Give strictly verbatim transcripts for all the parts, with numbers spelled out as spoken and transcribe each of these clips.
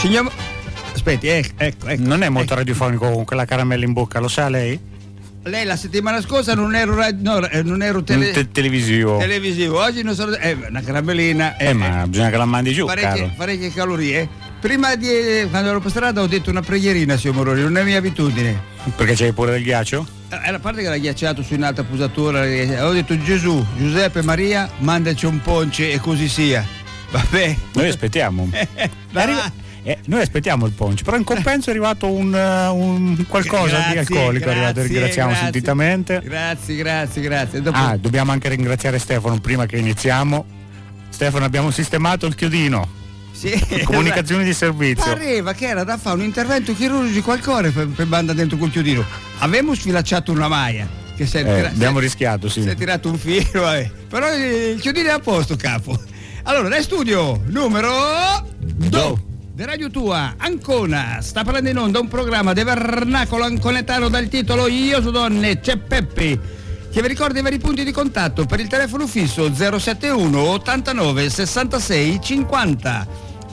Signor... Aspetti, ecco, ecco, ecco. Non è molto ecco. radiofonico con quella caramella in bocca, lo sa lei? Lei la settimana scorsa non ero no, non ero tele... Te- televisivo. televisivo, oggi non sono eh, una caramellina. Eh, eh ma bisogna che la mandi giù, parecchie, caro. parecchie calorie. Prima di quando ero per strada ho detto una preghierina, signor Moroni, non è mia abitudine. Perché c'hai pure del ghiaccio? Eh, a parte che l'ha ghiacciato su un'altra pusatura, ho detto Gesù, Giuseppe, Maria, mandaci un ponce e così sia. Vabbè. Noi aspettiamo. Arriva, eh, noi aspettiamo il ponce, però in compenso è arrivato un, uh, un qualcosa grazie, di alcolico, grazie, è arrivato, ringraziamo grazie, sentitamente. Grazie, grazie, grazie. Dopo... Ah, dobbiamo anche ringraziare Stefano prima che iniziamo. Stefano, abbiamo sistemato il chiodino. Sì, comunicazioni di servizio. Pareva che era da fare un intervento chirurgico al cuore per, per banda dentro col chiodino. Avevamo sfilacciato una maia che si è eh, tira- abbiamo si è, rischiato, sì. Si è tirato un filo, vabbè. Però il chiodino è a posto, capo. Allora, nel studio numero due di Radio Tua, Ancona, sta parlando in onda un programma di vernacolo anconetano dal titolo Io so donne, c'è Peppi, che vi ricorda i vari punti di contatto per il telefono fisso zero sette uno ottantanove sessantasei cinquanta,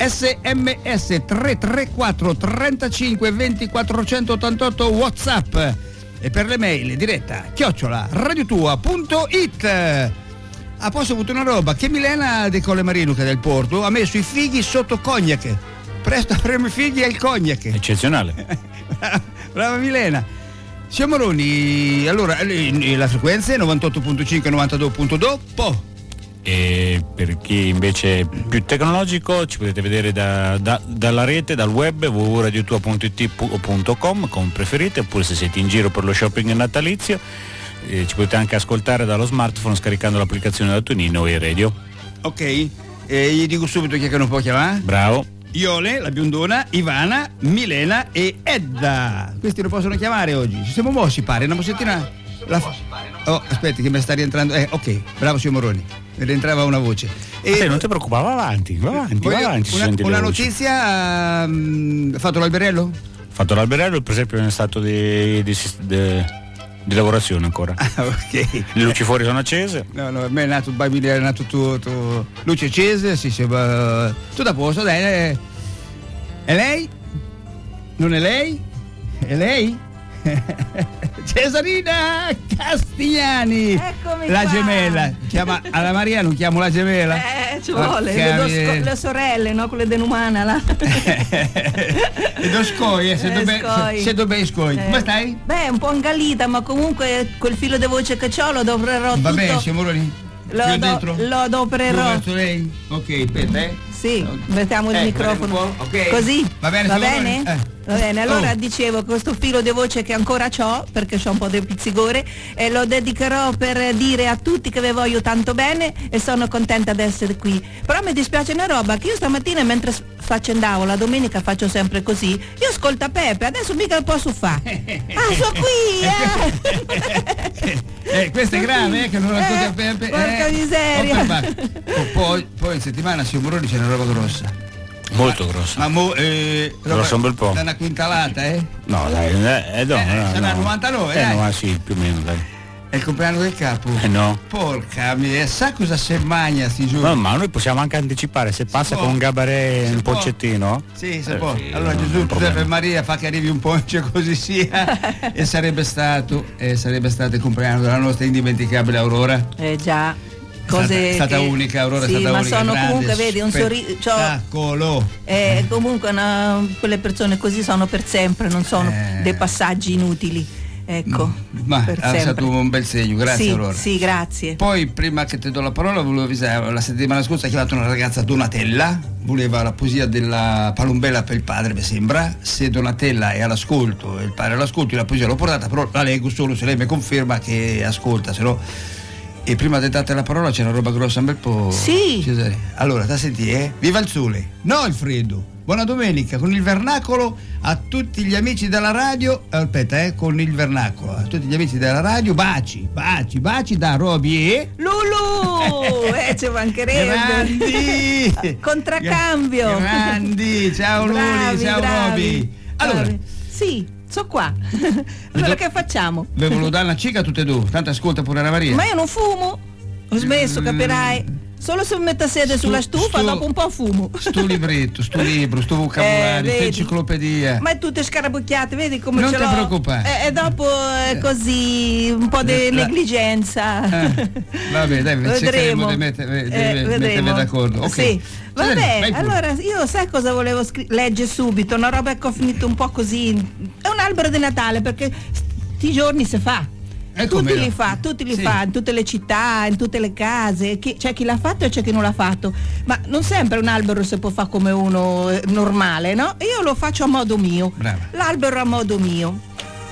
sms tre tre quattro trentacinque venti quattrocentottantotto, WhatsApp, e per le mail diretta chiocciola radiotua punto it. Ah, poi ho avuto una roba che Milena De Colle Marino, che è del Porto, ha messo i fighi sotto cognac. Presto avremo i fighi e il cognac. Eccezionale. Brava Milena. Siamo Moroni, allora la frequenza è novantotto punto cinque e novantadue punto due. E per chi invece è più tecnologico ci potete vedere da, da, dalla rete, dal web w w w punto radiotua punto it o punto com come preferite, oppure se siete in giro per lo shopping natalizio eh, ci potete anche ascoltare dallo smartphone scaricando l'applicazione da Tonino e Radio. Ok, eh, gli dico subito chi è che non può chiamare. Bravo. Iole, la biondona, Ivana, Milena e Edda. Questi non possono chiamare oggi. Ci siamo mossi, pare, una mossettina. La... Oh, aspetti che mi sta rientrando. Eh, ok, bravo signor Moroni. Mi rientrava una voce. E te non ti preoccupare, va avanti, va avanti, va avanti. Una, una notizia, um, fatto l'alberello? Fatto l'alberello, per esempio, è in stato di, di, di, di lavorazione ancora. Ah, ok. Le luci fuori sono accese. No, no, a me è nato il bambino, è nato tu, tu. Luce accese, sì, sì, ma... tutto a posto, dai. È lei? Non è lei? È lei? Cesarina Castigliani, eccomi la qua. Gemella. Chiama alla Maria, non chiamo la gemella? Eh, ci vuole, le, do sco- le sorelle, no? Quelle denumana là. Le do scoi, eh, se Eh, dove scoi. se dove scoi. Eh. Come stai? Beh, un po' ingalita, ma comunque quel filo di voce che c'ho lo dovrò Va tutto. bene, siamo lì. Lo, Io do, dentro? lo adopererò. Verso lei? Ok, aspetta, eh. Sì, mettiamo il Ecco, microfono. un po', ok. Così. Va bene, Va siamo bene? lì. Eh. Va bene, allora Oh. dicevo, questo filo di voce che ancora c'ho, perché c'ho un po' di pizzigore, e lo dedicherò per dire a tutti che vi voglio tanto bene e sono contenta di essere qui. Però mi dispiace una roba, che io stamattina mentre faccendavo, la domenica faccio sempre così, io ascolto Pepe, adesso mica lo posso fare. Ah, sono qui, eh! Eh, questo è grave, eh, che non ascolti Eh, a Pepe. porca eh. miseria. Oh, ma- oh, poi, poi in settimana, signor Moroni, c'è una roba grossa. Molto grossa. Ma mo, eh, Grossa un bel po'. È una quintalata, eh? No, dai, eh, eh, no, Eh, no, sarà no. novantanove, eh, dai. no, sì, più o meno, dai. È il compleanno del capo. Eh no. Porca mia, sa cosa si magna sti giorni? No, ma noi possiamo anche anticipare, se passa può. con un gabarè Si un può. poncettino. Sì, si Eh, può. sì, Allora non è Gesù, un problema. Giuseppe e Maria fa che arrivi un ponce così sia. E sarebbe stato, e sarebbe stato il compleanno della nostra indimenticabile Aurora. Eh già. È stata, Cose è stata che- unica, Aurora sì, è stata ma unica. sono grande, comunque, vedi, un sorriso. spettacolo. Eh, comunque una- quelle persone così sono per sempre, non sono Eh. dei passaggi inutili. Ecco. Ma per è sempre. stato un bel segno, grazie sì, Aurora. Sì, grazie. Poi prima che ti do la parola volevo avvisare, la settimana scorsa ha chiamato una ragazza Donatella, voleva la poesia della Palombella per il padre, mi sembra. Se Donatella è all'ascolto e il padre è all'ascolto, io la poesia l'ho portata, però la leggo solo se lei mi conferma che ascolta, se no. E prima di date la parola c'è una roba grossa un bel po'. Sì. Cesare. Allora, da sentire, eh? Viva il sole, no il freddo. Buona domenica con il vernacolo a tutti gli amici della radio. Aspetta, eh, con il vernacolo a tutti gli amici della radio. Baci, baci, baci da Roby e Lulu! Eh, ci mancherebbe. Grandi! Contraccambio. Grandi! Ciao Luli, Bravi, ciao bravi. Roby. Allora, Bravi. Sì, so qua. Allora che facciamo? ve volevo dare una cica a tutte e due, tanto ascolta pure la Maria. Ma io non fumo. Ho smesso, Mm. capirai. Solo se mi metto a sedere Stu- sulla stufa, stu- dopo un po' fumo. Sto libretto, sto libro, sto vocabolario, Eh, sta vedi? enciclopedia. Ma è tutte scarabucchiate, vedi come Non ce ti l'ho? preoccupare. E, e dopo è così un po' di La- negligenza. Eh, vabbè, dai, Vedremo. cercheremo di mettere- di Eh, mettervi vedremo. d'accordo. Ok. Sì. Vai Vabbè, pure. allora io sai cosa volevo scri- leggere subito? Una roba che ho finito un po' così. È un albero di Natale perché sti giorni si fa. Eh, Tutti come no? li fa, tutti li Sì. fa, in tutte le città, in tutte le case, chi- c'è chi l'ha fatto e c'è chi non l'ha fatto, ma non sempre un albero si può fare come uno eh, normale, no? Io lo faccio a modo mio, Brava. l'albero a modo mio.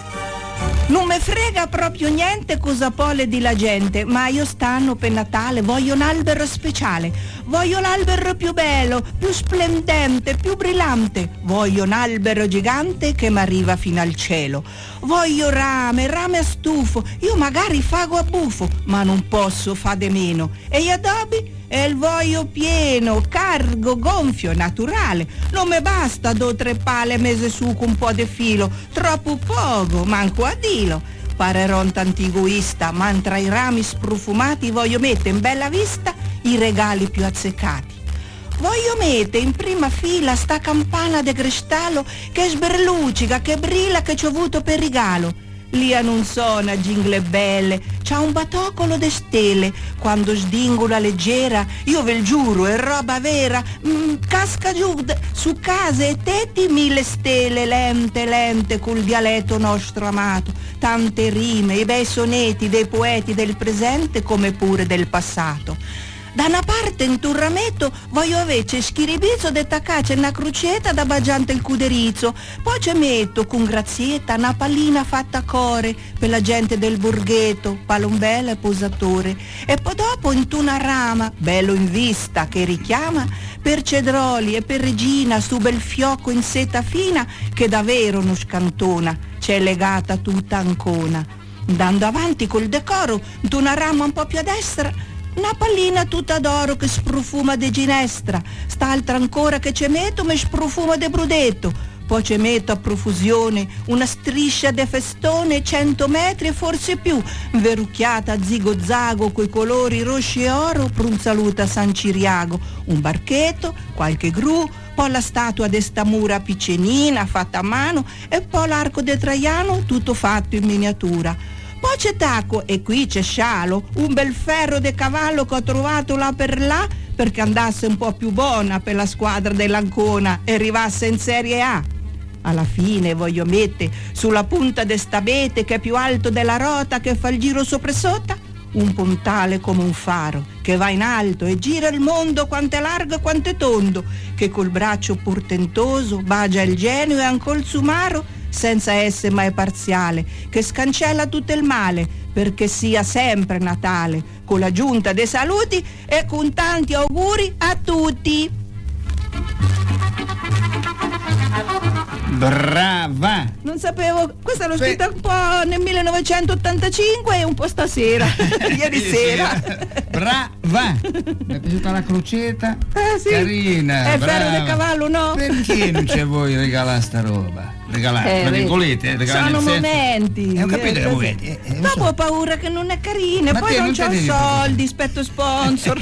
Non me frega proprio niente cosa pole di la gente, ma io stanno per Natale voglio un albero speciale, voglio l'albero più bello, più splendente, più brillante, voglio un albero gigante che mi arriva fino al cielo, voglio rame, rame a stufo, io magari fago a buffo, ma non posso fa de meno, e gli addobbi? E il voglio pieno, cargo, gonfio, naturale. Non mi basta due o tre pale mese su con un po' di filo, troppo poco, manco a dilo. Parerò un tanto egoista, ma tra i rami sprofumati voglio mettere in bella vista i regali più azzeccati. Voglio mettere in prima fila sta campana de cristallo che sberlucica, che brilla, che ci ho avuto per regalo. Lì non suona jingle belle, c'ha un batocolo de stelle, quando sdingola leggera, io ve lo giuro, è roba vera, mm, casca giù d- su case e tetti mille stelle, lente, lente, col dialetto nostro amato, tante rime, i bei sonetti dei poeti del presente come pure del passato. Da una parte in un rametto voglio invece schiribizzo de taccace una crocetta da bagiante il cuderizzo, poi ci metto con grazietta una pallina fatta a core per la gente del borghetto, palombella e posatore, e poi dopo in una rama, bello in vista che richiama, per cedroli e per regina su bel fiocco in seta fina che davvero non scantona, c'è legata tutta ancona. Andando avanti col decoro, in una rama un po' più a destra, una pallina tutta d'oro che sprofuma de ginestra, st'altra ancora che ci metto mi sprofuma de brudetto, poi ci metto a profusione una striscia de festone cento metri e forse più, verucchiata a zigo-zago coi colori rossi e oro per un saluto a San Ciriago, un barchetto, qualche gru, poi la statua de sta mura piccenina fatta a mano e poi l'arco de Traiano tutto fatto in miniatura. Poi c'è tacco e qui c'è scialo, un bel ferro de cavallo che ho trovato là per là perché andasse un po' più buona per la squadra dell'Ancona e arrivasse in Serie A. Alla fine voglio mettere sulla punta de stabete che è più alto della rota che fa il giro sopra e sotto un puntale come un faro che va in alto e gira il mondo quanto è largo e quanto è tondo, che col braccio portentoso bagia il genio e ancora il sumaro senza essere mai parziale, che scancella tutto il male perché sia sempre Natale, con la giunta dei saluti e con tanti auguri a tutti. Brava! Non sapevo, questa l'ho Sì. scritta un po' nel millenovecentottantacinque e un po' stasera, ieri sera. Brava! Mi è piaciuta la crocetta? Eh sì. Carina! È ferro brava. di cavallo, no? Perché non c'è voi regalare sta roba? Regalare, Eh, tra vedi. virgolette, regalare Sono nel senso- momenti. Eh, ho capito, eh, è così. momenti. eh, eh, lo Dopo so. ho paura che non è carina, Ma poi te non non c'ho te devi soldi, aspetto sponsor.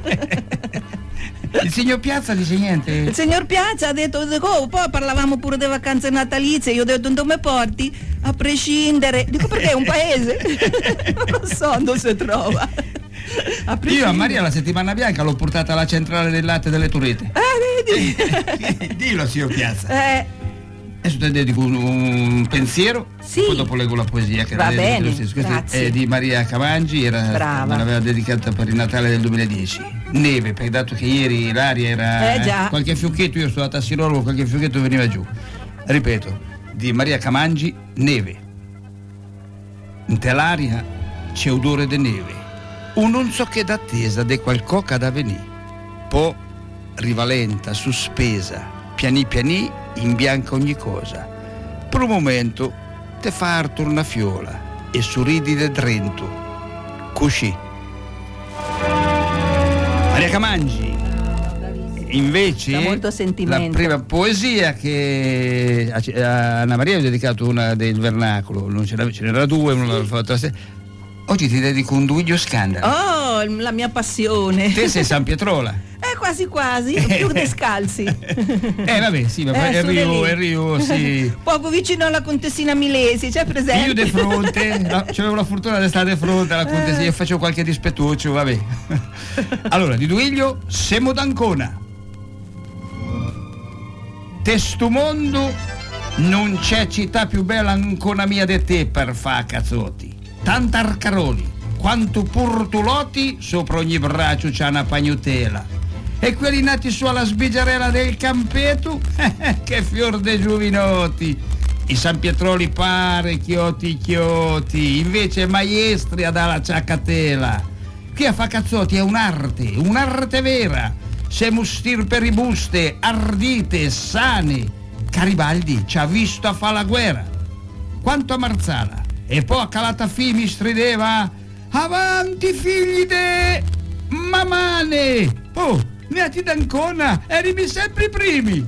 Il signor Piazza dice niente? Il signor Piazza ha detto, oh, poi parlavamo pure delle vacanze natalizie, io ho detto dove porti? A prescindere. Dico perché è un paese? Non lo so dove si trova. A Io a prescindere. Maria la settimana bianca l'ho portata alla centrale del latte delle Turrette. Eh, vedi? Dillo signor Piazza. Eh, Adesso ti dedico un, un pensiero, Sì. poi dopo leggo la poesia che Va era dedica bene, lo stesso. Questa grazie. è di Maria Camangi, era, Brava. me l'aveva dedicata per il Natale del duemiladieci. Neve, perché dato che ieri l'aria era Eh, già. qualche fiucchetto, io sono a Tassirolo, qualche fiucchetto veniva giù. Ripeto, di Maria Camangi, neve. In l'aria c'è odore di neve, un non so che d'attesa de qualcosa da venì. Poi rivalenta, sospesa, piani piani in bianca ogni cosa. Per un momento te fa Arthur una fiola e sorridi de drento. Così. Maria Camangi. Invece C'ha molto la sentimento. prima poesia che a a Anna Maria ho dedicato una del vernacolo, non ce n'era, ce n'era due, una l'ho fatta se- Oggi ti dedico un duiglio scandalo. Oh, la mia passione. Te sei San Pietrola. Eh, quasi quasi, più descalzi. Eh vabbè, sì, ma poi Eh, è su Rio, di lì. è Rio, sì. Poco vicino alla contessina Milesi, c'è presente? Io di fronte, no, c'avevo la fortuna di stare di fronte alla contessa, Eh. io facevo qualche dispettuccio, vabbè. Allora, di Duiglio, siamo d'Ancona. Testumondo, non c'è città più bella ancona mia di te per fa cazzotti. Tanta arcaroli, quanto purtuloti, sopra ogni braccio c'ha una pagnutela. E quelli nati su alla sbigiarella del campeto, che fior de giuvinoti. I San Pietroli pare chioti chioti, invece maestri ad alla ciaccatela. Qui a fa cazzotti è un'arte, un'arte vera. Siamo stirpe ribuste, ardite, sane. Garibaldi ci ha visto a fa la guerra. Quanto a Marzala. E poi a Calatafi mi strideva: avanti figli de mamane! Oh, neati d'Ancona, erimi sempre i primi!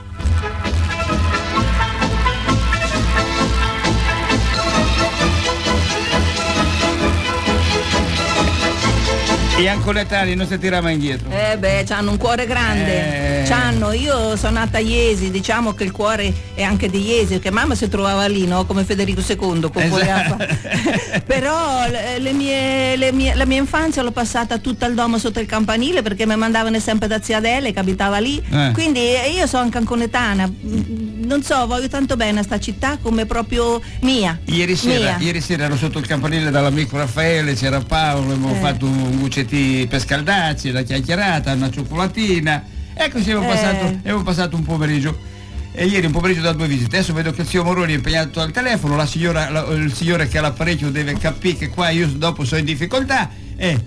E ancoletani non si tira mai indietro. Eh beh, c'hanno un cuore grande. Eh. C'hanno, io sono nata a Iesi, diciamo che il cuore è anche di Iesi, perché mamma si trovava lì, no? Come Federico secondo, con Esatto. però le, le mie, le mie- la mia infanzia l'ho passata tutta al domo sotto il campanile, perché mi mandavano sempre da zia Adele che abitava lì. Eh. Quindi eh, io sono anche anconetana. Mm, Non so, voglio tanto bene a sta città come proprio mia. Ieri sera, Mia. ieri sera ero sotto il campanile dall'amico Raffaele, c'era Paolo, abbiamo Eh. fatto un guccetti per scaldarci, la chiacchierata, una cioccolatina. E così abbiamo, Eh. passato, abbiamo passato un pomeriggio. E ieri un pomeriggio da due visite. Adesso vedo che il zio Moroni è impegnato al telefono, la signora, la- il signore che ha l'apparecchio deve capire che qua io dopo sono in difficoltà. E,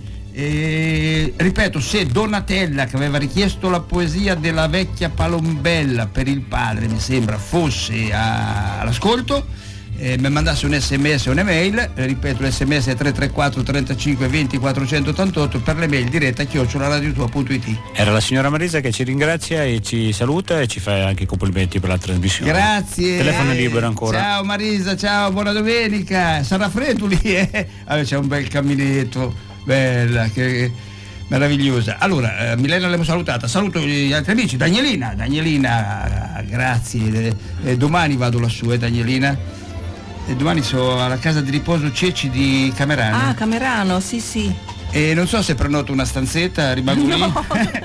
e, ripeto, se Donatella, che aveva richiesto la poesia della vecchia Palombella per il padre, mi sembra, fosse a- all'ascolto, eh, mi mandasse un sms o un'email, eh, ripeto, l'sms è tre tre quattro trentacinque venti quattrocentottantotto, per le mail diretta chiocciola radiotua punto it. Era la signora Marisa che ci ringrazia e ci saluta e ci fa anche i complimenti per la trasmissione. Grazie. Telefono libero ancora. Ciao Marisa, ciao, buona domenica. Sarà freddo lì, eh? Allora, c'è un bel caminetto, bella, che meravigliosa. Allora, eh, Milena l'abbiamo salutata, saluto gli altri amici. Danielina, Danielina, grazie. Eh, domani vado lassù, eh, Danielina. E domani sono alla casa di riposo Ceci di Camerano. Ah, Camerano, sì sì. E non so se prenoto una stanzetta, rimango lì. No,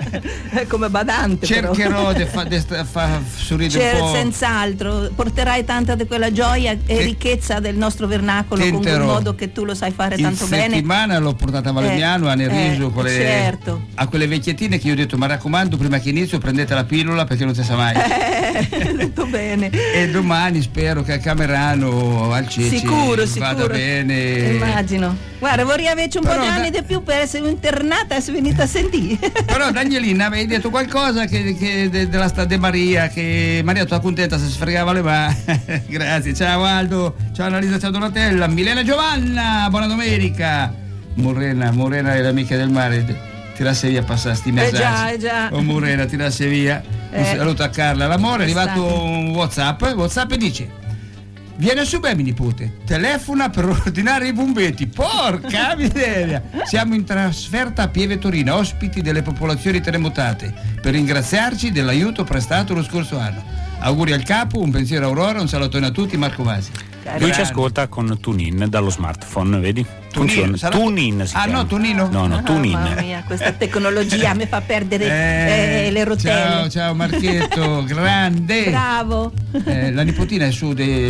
è come badante. Cercherò però. di fa, de sta- fa sorridere Cioè, un po'. senz'altro, porterai tanta di quella gioia e Che- ricchezza del nostro vernacolo, con Tenterò. quel modo che tu lo sai fare In tanto bene. settimana l'ho portata a Valemiano, Eh, a Neriso, eh, con le- certo. a quelle vecchiettine che io ho detto: ma raccomando, prima che inizio prendete la pillola perché non si sa mai. Eh, tutto bene. E domani spero che a Camerano al Ceci Sicuro, vada sicuro. bene. Immagino. Guarda, vorrei averci un Però po' di da- anni di più per essere internata e essere venuta a sentire. Però Danielina avevi detto qualcosa che, che de- della sta De Maria, che Maria tua contenta se sfregava le mani. Grazie, ciao Aldo, ciao Annalisa, ciao Donatella, Milena Giovanna, buona domenica. Morena, Morena è l'amica del mare, tirasse via passare sti messaggi. Eh già, eh già. Oh Morena, tirasse via. Un Eh. saluto a Carla L'amore, è arrivato Estate. un WhatsApp, WhatsApp e dice: viene su bene nipote, telefona per ordinare i bombetti. Porca miseria! Siamo in trasferta a Pieve Torino, ospiti delle popolazioni terremotate, per ringraziarci dell'aiuto prestato lo scorso anno. Auguri al capo, un pensiero a Aurora, un salutone a tutti, Marco Masi. Lui ci ascolta con TuneIn dallo smartphone, vedi? Funziona. sarà- TuneIn si Ah chiama. no, Tonino? No, no, Ah, TuneIn. mamma mia, questa tecnologia mi fa perdere Eh, eh, le rotelle. Ciao, ciao Marchetto, grande. Bravo. Eh, la nipotina è su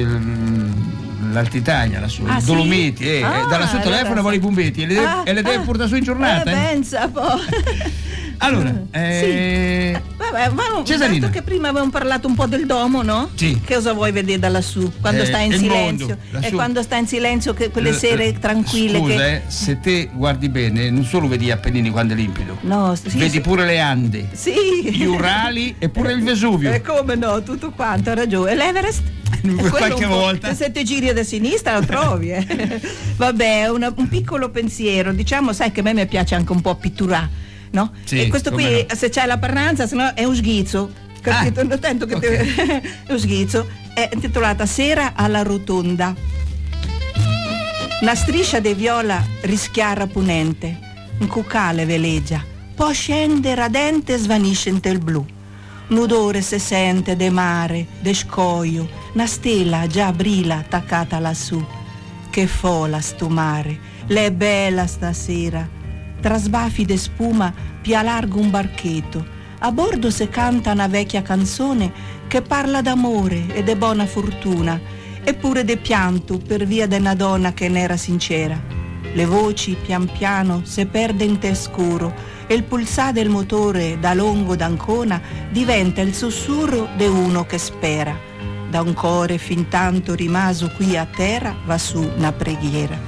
dell'Alta Italia, lassù, Ah, sì? Dolomiti, eh, Ah, dalla sua allora telefono sì. vuole i bombetti e le deve, Ah, e le deve ah. portare su in giornata. Eh, eh. pensa po'. Allora, eh, Vabbè, ma Cesarina. dato che prima avevamo parlato un po' del domo, no? Sì. Che cosa vuoi vedere da lassù? Quando Eh, sta in il silenzio. mondo, E lassù. quando sta in silenzio, che quelle Eh, sere eh, tranquille Scusa, che. eh, se te guardi bene, non solo vedi gli Appennini quando è limpido, No, sì, vedi sì. pure le Ande, Sì. gli Urali e pure il Vesuvio. E come no, tutto quanto, ha ragione. E l'Everest? E quello Qualche un po', volta. Se te giri da sinistra lo trovi, eh. Vabbè, una- un piccolo pensiero, diciamo, sai che a me mi piace anche un po' pitturare, no? Sì, e questo qui, come se c'è la parnanza, se no è un schizzo, capito? Ah, Non tanto che ok. te- è un schizzo, è intitolata Sera alla Rotonda. Una striscia di viola rischiara punente, un cucale veleggia, poi scende radente e svanisce in tel blu. Un odore se sente de mare, de scoglio, una stella già brilla attaccata lassù. Che fola sto mare, l'è bella stasera. Tra sbaffi de spuma pia largo un barchetto. A bordo se canta una vecchia canzone che parla d'amore e de buona fortuna, eppure de pianto per via de una donna che n'era sincera. Le voci pian piano se perde in te scuro e il pulsà del motore da Longo d'Ancona diventa il sussurro de uno che spera. Da un core fin tanto rimaso qui a terra va su una preghiera.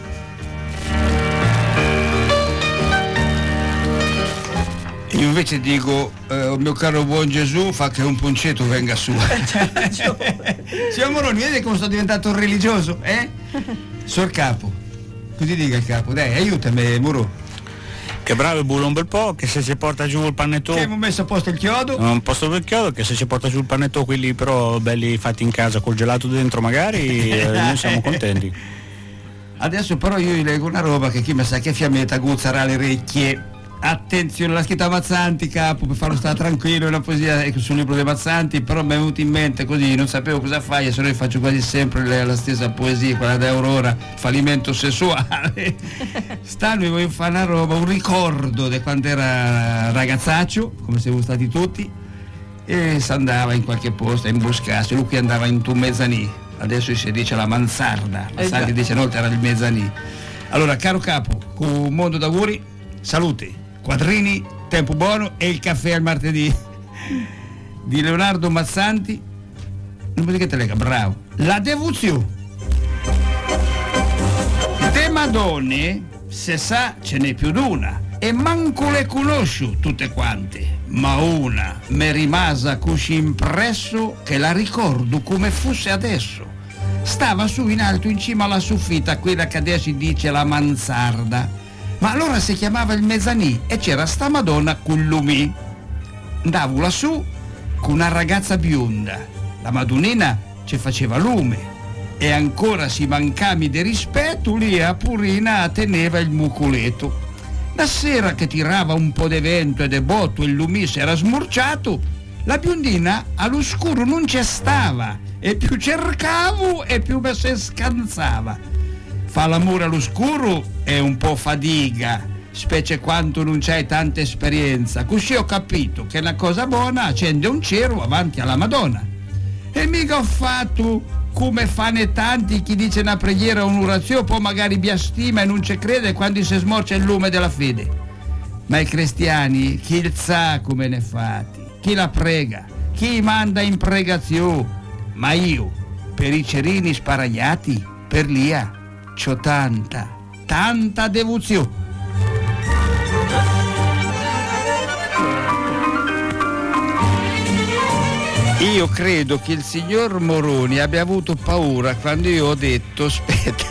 Io invece dico, eh, oh mio caro buon Gesù, fa che un puncetto venga su. Signor Moroni, vedi come sono diventato religioso, eh? Sor Capo, così dica il capo, dai, aiutami, Muro. Che bravo, bullo un bel po', che se si porta giù il panettone. Che abbiamo messo a posto il chiodo. Un posto per il chiodo, che se si porta giù il panettone, quelli però belli fatti in casa col gelato dentro magari, eh, noi siamo contenti. Adesso però io gli leggo una roba che chi mi sa che fiammetta guzzerà le orecchie. Attenzione, l'ha scritta Mazzanti, capo, per farlo stare tranquillo, è una poesia sul libro dei Mazzanti, però mi è venuto in mente così, non sapevo cosa fare, se no io faccio quasi sempre le, la stessa poesia, quella da Aurora, fallimento sessuale. Stanno e voglio fare una roba, un ricordo di quando era ragazzaccio, come siamo stati tutti, e si andava in qualche posto a imboscarsi, lui qui andava in un mezzanì, adesso si dice la mansarda, Mazzanti dice no, era il mezzanì. Allora, caro capo, con un mondo d'auguri, salute, quadrini, tempo buono e il caffè al martedì di Leonardo Mazzanti. Non mi che te lega, bravo. La devozione de Madonne, se sa ce n'è più d'una e manco le conosco tutte quante, ma una mi rimasa così impresso che la ricordo come fosse adesso. Stava su in alto in cima alla soffitta, quella che adesso si dice la mansarda, ma allora si chiamava il mezzanì e c'era sta Madonna con lumi. Andavo lassù con una ragazza bionda, la Madonnina ci faceva lume e ancora si mancami di rispetto lì a Purina teneva il mucoletto. La sera che tirava un po' di vento e de botto il lumi si era smorciato, la biondina all'oscuro non c'è stava e più cercavo e più mi si scansava. Fa l'amore all'oscuro è un po' fatica, specie quando non c'hai tanta esperienza. Così ho capito che è una cosa buona accende un cero avanti alla Madonna. E mica ho fatto come fanno tanti, chi dice una preghiera o un'orazione, poi magari biastima e non ci crede quando si smorcia il lume della fede. Ma i cristiani, chi il sa come ne fatti, chi la prega, chi manda in pregazione. Ma io, per i cerini sparagliati, per l'Ia, c'ho tanta, tanta devozione. Io credo che il signor Moroni abbia avuto paura quando io ho detto, aspetta,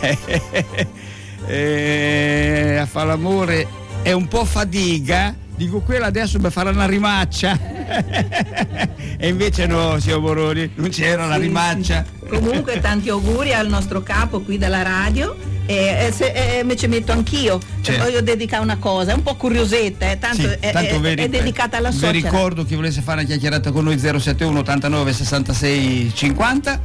eh, a fare l'amore è un po' fatica, dico quella adesso mi farà una rimaccia. E invece no, signor Moroni, non c'era la sì, rimaccia. Sì. Comunque tanti auguri al nostro capo qui della radio e, e, se, e me ci metto anch'io, certo. Voglio dedicare una cosa, è un po' curiosetta, eh, tanto, sì, è, tanto è, veri, è dedicata alla suocera. Vi ricordo chi volesse fare una chiacchierata con noi zero sette uno ottantanove sessantasei cinquanta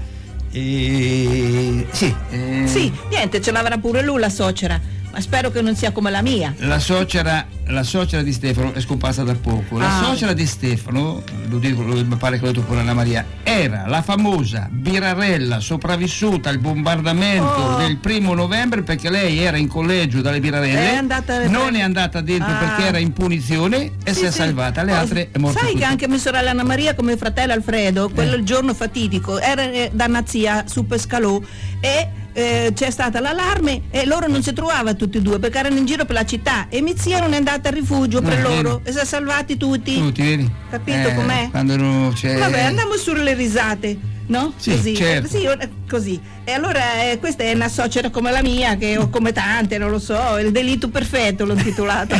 e sì, eh... sì, niente, ce l'avrà pure lui la suocera. Ma spero che non sia come la mia. La suocera, la suocera di Stefano è scomparsa da poco. La ah. suocera di Stefano, lo dico, lo, mi pare che l'ho detto pure Anna Maria, era la famosa Birarella sopravvissuta al bombardamento oh. del primo novembre, perché lei era in collegio dalle Birarelle, è andata non è andata dentro ah. perché era in punizione e sì, si è sì. salvata. Le oh, altre è morta. Sai tutte. Che anche mia sorella Anna Maria, come fratello Alfredo, quello eh. il giorno fatidico, era eh, da una zia su Pescalò e Eh, c'è stata l'allarme e loro non si trovavano tutti e due perché erano in giro per la città e mia zia non è andata a rifugio per no, loro vedi. E si è salvati tutti. Tutti, vedi? Capito eh, com'è? Quando non c'è... Vabbè, andiamo sulle risate, no? Sì, così. certo. Sì, così. E allora eh, questa è una suocera come la mia, che ho come tante, non lo so, il delitto perfetto l'ho intitolato.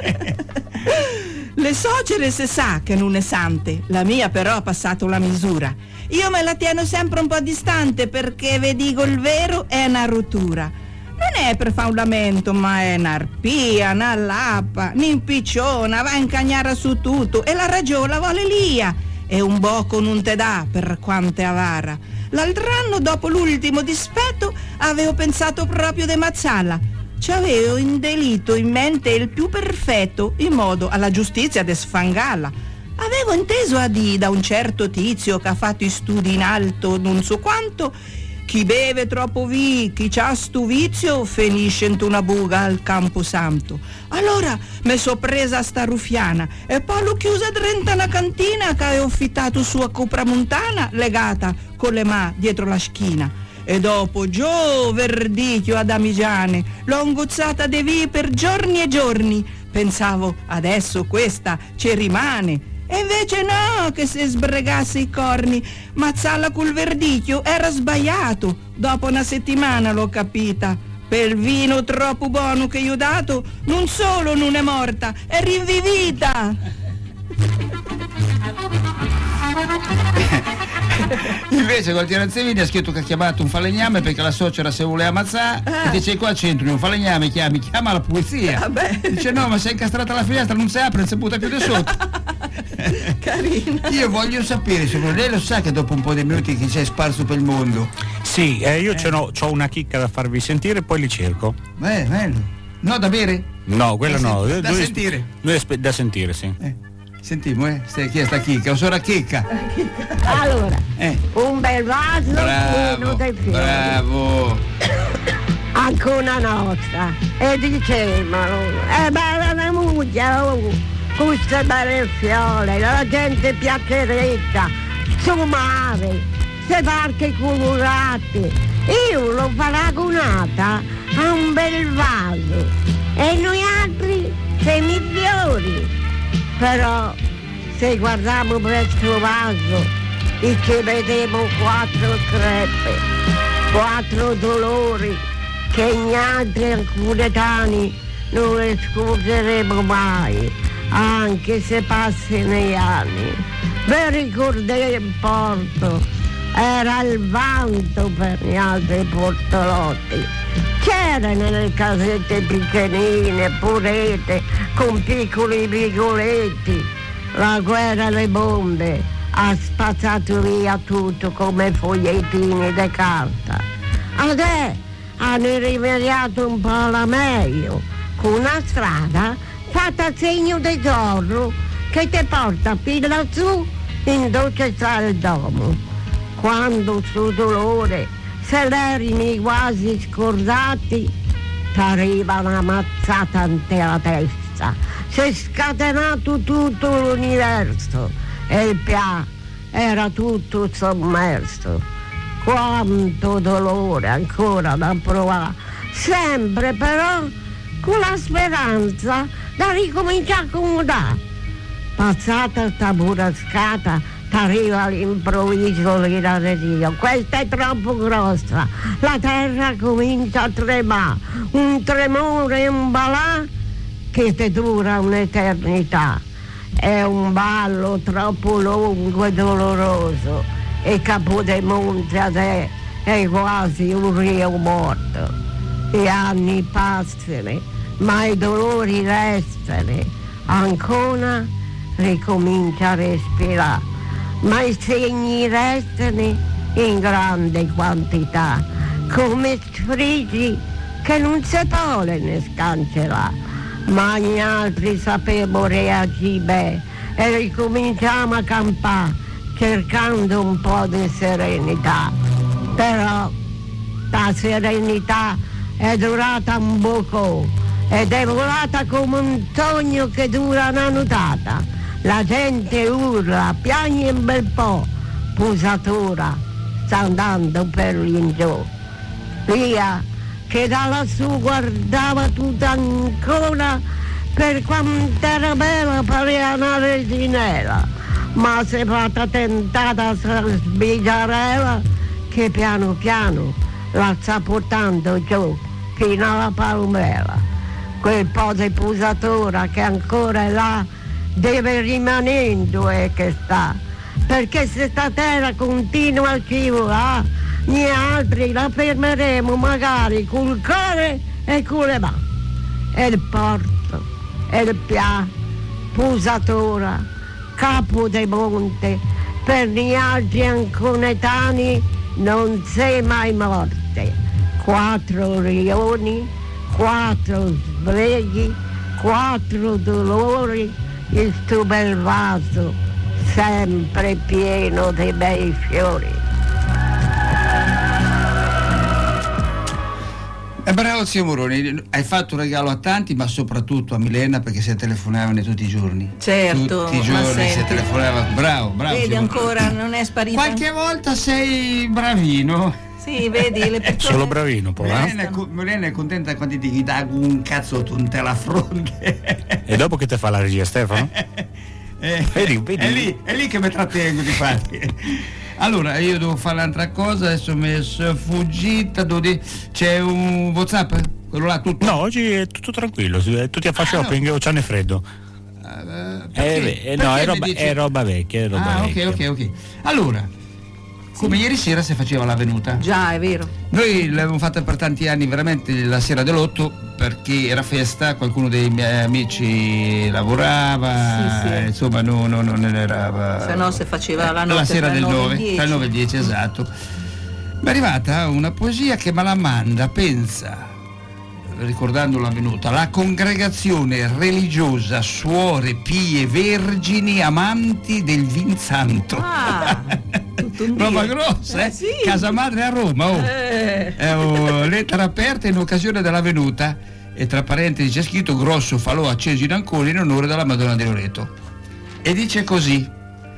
Le suocere se sa che non è sante, la mia però ha passato la misura. Io me la tieno sempre un po' distante perché vi dico il vero è una rottura. Non è per fare un lamento, ma è un'arpia, una lappa, un'impicciona, va a incagnare su tutto e la ragione la vuole lia. E un boco non te dà per quanto è avara. L'altro anno, dopo l'ultimo dispetto, avevo pensato proprio di mazzarla. Ci avevo in delitto in mente il più perfetto, in modo alla giustizia di sfangarla. Avevo inteso a di da un certo tizio che ha fatto i studi in alto non so quanto, chi beve troppo vi, chi c'ha stu vizio finisce in una buca al Camposanto. Allora mi so presa sta ruffiana e poi l'ho chiusa dentro una cantina che avevo affittato su a Copramontana, legata con le mani dietro la schina. E dopo, giù, verdicchio ad Amigiane, l'ho ingozzata di vi per giorni e giorni. Pensavo, adesso questa ci rimane. E invece no, che se sbregasse i corni, mazzarla col verdicchio era sbagliato. Dopo una settimana l'ho capita. Per il vino troppo buono che io ho dato, non solo non è morta, è rivivita. Invece Gualtiero Zevini ha scritto che ha chiamato un falegname perché la suocera se voleva ammazzare ah. e dice qua c'entri un falegname, chiami, chiama la polizia. Vabbè. Dice no, ma sei incastrata la finestra, non si apre, non si butta più di sotto. Carina. Io voglio sapere, se lei lo sa che dopo un po' di minuti che sei sparso per il mondo. Sì, eh, io eh. ho una chicca da farvi sentire e poi li cerco. Beh, bello. No, da bere? No, quello da no. Sen- da lui, sentire. Lui è da sentire, sì. Eh. Sentiamo, eh, stai chi è sta chicca? O sora chicca? Allora, eh. un bel vaso pieno di fiori. Bravo. Anche una nostra. E dicevano, è bella la muglia, oh, queste belle fiole, la gente piaccheretta, sumare, se barche colorate. Io l'ho paragonata a un bel vaso e noi altri semifiori. Però se guardiamo questo vaso e che vediamo quattro crepe, quattro dolori che gli altri alcuretani non le scuseremo mai, anche se passino gli anni. Vi ricordate il porto? Era il vanto per gli altri portolotti. C'era nelle casette piccoline, purette, con piccoli vicoletti. La guerra alle bombe ha spazzato via tutto come fogliettini di carta. Adesso hanno rimediato un po' la meglio, con una strada fatta a segno di zorro che ti porta fino lassù in dove sta il domo. Quando sul dolore se l'erini quasi scordati, t'arriva una mazzata intera testa, si è scatenato tutto l'universo e il Pia era tutto sommerso. Quanto dolore ancora da provare, sempre però con la speranza da ricominciare a accomodare. Passata sta burrascata, t'arriva all'improvviso l'iraneria, questa è troppo grossa, la terra comincia a tremare, un tremore e un balà che ti dura un'eternità. È un ballo troppo lungo e doloroso e Capodemonte a te è quasi un rio morto. Gli anni passano, ma i dolori restano, ancora ricomincia a respirare. Ma i segni restano in grande quantità, come sfrigi che non si possono scancellare. Ma gli altri sapevamo reagire bene e ricominciamo a campare, cercando un po' di serenità. Però la serenità è durata un poco ed è volata come un sogno che dura una nuotata. La gente urla, piagne un bel po', Pusatura sta andando per l'ingiù. Via, che da lassù guardava tutto ancora, per quanto era bella pareva una resinella, ma si è fatta tentata a sbigarella che piano piano la sta portando giù fino alla palmera. Quel po' di Pusatura che ancora è là deve rimanendo e che sta, perché se sta terra continua a scivolare Gli altri la fermeremo magari col cuore e con le mani. E il porto, e il pia, Pusatora, Capo de Monte, per gli altri anconetani non sei mai morte. Quattro rioni, quattro sbreghi, quattro dolori, il tuo bel vaso sempre pieno dei bei fiori. È bravo zio Moroni, hai fatto un regalo a tanti, ma soprattutto a Milena, perché se telefonavano tutti i giorni. Certo, tutti i ma giorni senti. si telefonava. Bravo, bravo. Vedi, zio ancora Moroni. non è sparita. Qualche volta sei bravino. Sì, vedi, le persone... Solo bravino poi, eh? Milena è, co- Milena è contenta quando ti dà un cazzotto in te la fronte. E dopo che te fa la regia, Stefano? Eh, Vedi, vedi. È lì, è lì che mi trattengo di fatti. Allora, io devo fare un'altra cosa, adesso mi è fuggita, devo dire- c'è un WhatsApp? Quello là tutto? No, oggi è tutto tranquillo, è tutti a fare Ah, shopping o c'hanno freddo. Eh, Eh, perché? eh, no, Perché è mi roba, dici- è roba vecchia, è roba Ah, vecchia. ok, ok, ok. Allora, come ieri sera si faceva la venuta. Già, è vero. Noi l'abbiamo fatta per tanti anni, veramente la sera dell'otto, perché era festa, qualcuno dei miei amici lavorava, Sì, sì. eh, insomma no, no, non era... Se no, se faceva la eh, notte sera tra il del nove e il nove, dieci. tra il nove e il dieci, esatto. Mi è arrivata una poesia che me la manda, pensa, ricordando la venuta, la congregazione religiosa Suore Pie Vergini Amanti del Vinsanto. Ah, tutto un Roba Dio. grossa, eh? Eh, sì. Casa madre a Roma, oh. Eh. È oh, lettera aperta in occasione della venuta, e tra parentesi c'è scritto grosso falò acceso in Ancona in onore della Madonna di Loreto. E dice così: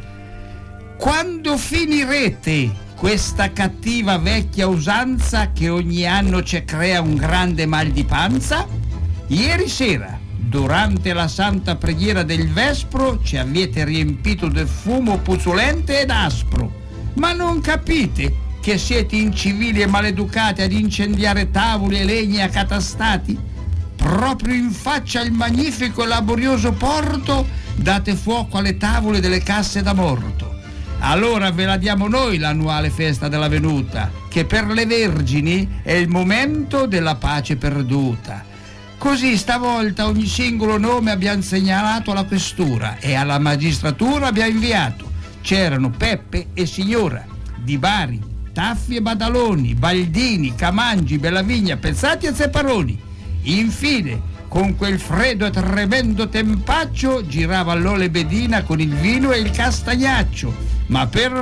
quando finirete questa cattiva vecchia usanza che ogni anno ci crea un grande mal di panza? Ieri sera, durante la santa preghiera del Vespro, ci avete riempito del fumo puzzolente ed aspro. Ma non capite che siete incivili e maleducati ad incendiare tavoli e legni accatastati? Proprio in faccia al magnifico e laborioso porto date fuoco alle tavole delle casse da morto. Allora ve la diamo noi l'annuale festa della venuta, che per le vergini è il momento della pace perduta. Così stavolta ogni singolo nome abbiamo segnalato alla questura e alla magistratura abbiamo inviato. C'erano Peppe e Signora, Di Bari, Taffi e Badaloni, Baldini, Camangi, Bellavigna, Pezzati e Zepparoni. Infine, con quel freddo e tremendo tempaccio, girava l'Ole Bedina con il vino e il castagnaccio. Ma per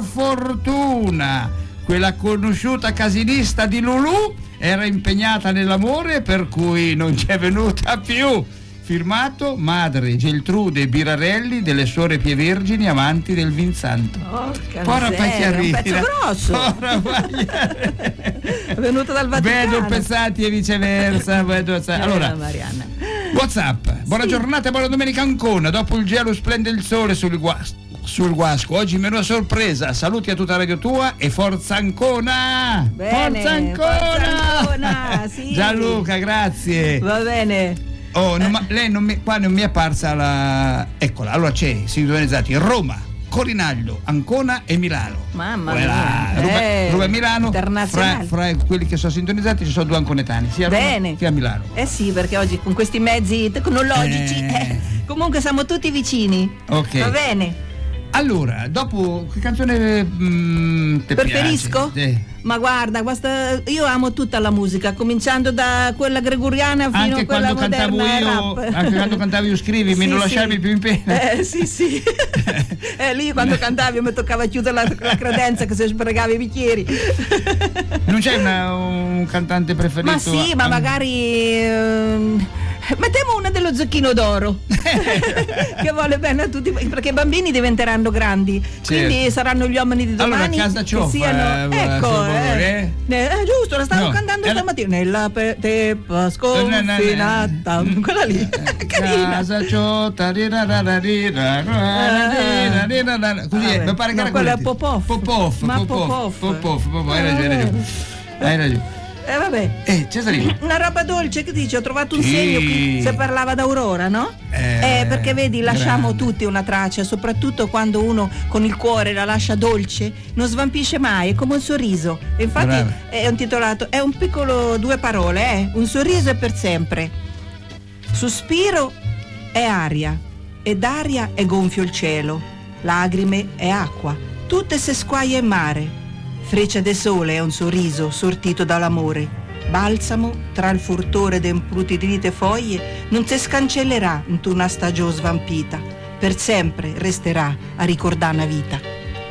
fortuna quella conosciuta casinista di Lulù era impegnata nell'amore, per cui non c'è venuta più. Firmato Madre Geltrude Birarelli delle Suore Pie Vergini Amanti del Vinsanto. Porca Porra miseria, un Pagliarina. pezzo grosso. Porra Pagliarina. È venuto dal Vaticano. Vedo Pezzati e viceversa. Vedo Pezzati. Allora, Eh, Marianna. WhatsApp. Buona Sì. giornata e buona domenica Ancona. Dopo il gelo splende il sole sul guas- sul Guasco. Oggi meno sorpresa. Saluti a tutta Radio Tua e forza Ancona! Bene, forza Ancona! forza Ancona, sì. Gianluca, grazie. Va bene. Oh, non ma- lei non mi, qua non mi è apparsa la. Eccola, allora c'è, sintonizzati Roma, Corinaglio, Ancona e Milano. Mamma Quella, mia. Roma, Eh, Roma e Milano. Fra, internazionale. fra quelli che sono sintonizzati ci sono due anconetani, sia a Roma Bene. che a Milano. Eh sì, perché oggi con questi mezzi tecnologici Eh. eh, comunque siamo tutti vicini. Ok. Va bene. Allora, dopo che canzone mm, te Preferisco? piace? Eh, Ma guarda, questa, io amo tutta la musica, cominciando da quella gregoriana fino Anche a quella quando cantavo moderna io, rap. anche quando cantavo io scrivimi, Sì, non sì. lasciarmi più in pena. Eh sì sì. eh, lì quando cantavi mi toccava chiudere la, la credenza che si sfregava i bicchieri. Non c'è una- un cantante preferito? Ma sì, ma An- magari ehm, mettiamo una dello Zecchino d'Oro che vuole bene a tutti, perché i bambini diventeranno grandi, quindi Certo. saranno gli uomini di Allora, domani Casa che Cioffa, siano, eh, ecco, per favore, eh. eh. Ne- eh, giusto, la stavo No, cantando era- stamattina nella pe- teppa sconfinata, Mm. quella lì, carina. Casa Ciotta, rirarararira, rirarararira, così è, Vabbè, mi pare che no, era quella quella. è Popov. Popov, Ma Popov, Popov. Popov, Popov, hai ragione, hai ragione. Hai ragione. Eh vabbè. Eh, Cesarino. Una roba dolce, che dici? Ho trovato un Sì. segno che se parlava d'Aurora, no? Eh, Eh, perché vedi, lasciamo grande. tutti una traccia, soprattutto quando uno con il cuore la lascia dolce, non svampisce mai, è come un sorriso. E infatti Brava. è intitolato, è un piccolo due parole, eh? Un sorriso è per sempre. Sospiro è aria, ed aria è gonfio il cielo, lagrime è acqua, tutte se squaia in mare. Freccia de sole è un sorriso sortito dall'amore, balsamo tra il furtore d'emprutidite foglie, non se scancellerà in tu una stagione svampita, per sempre resterà a ricordare una vita.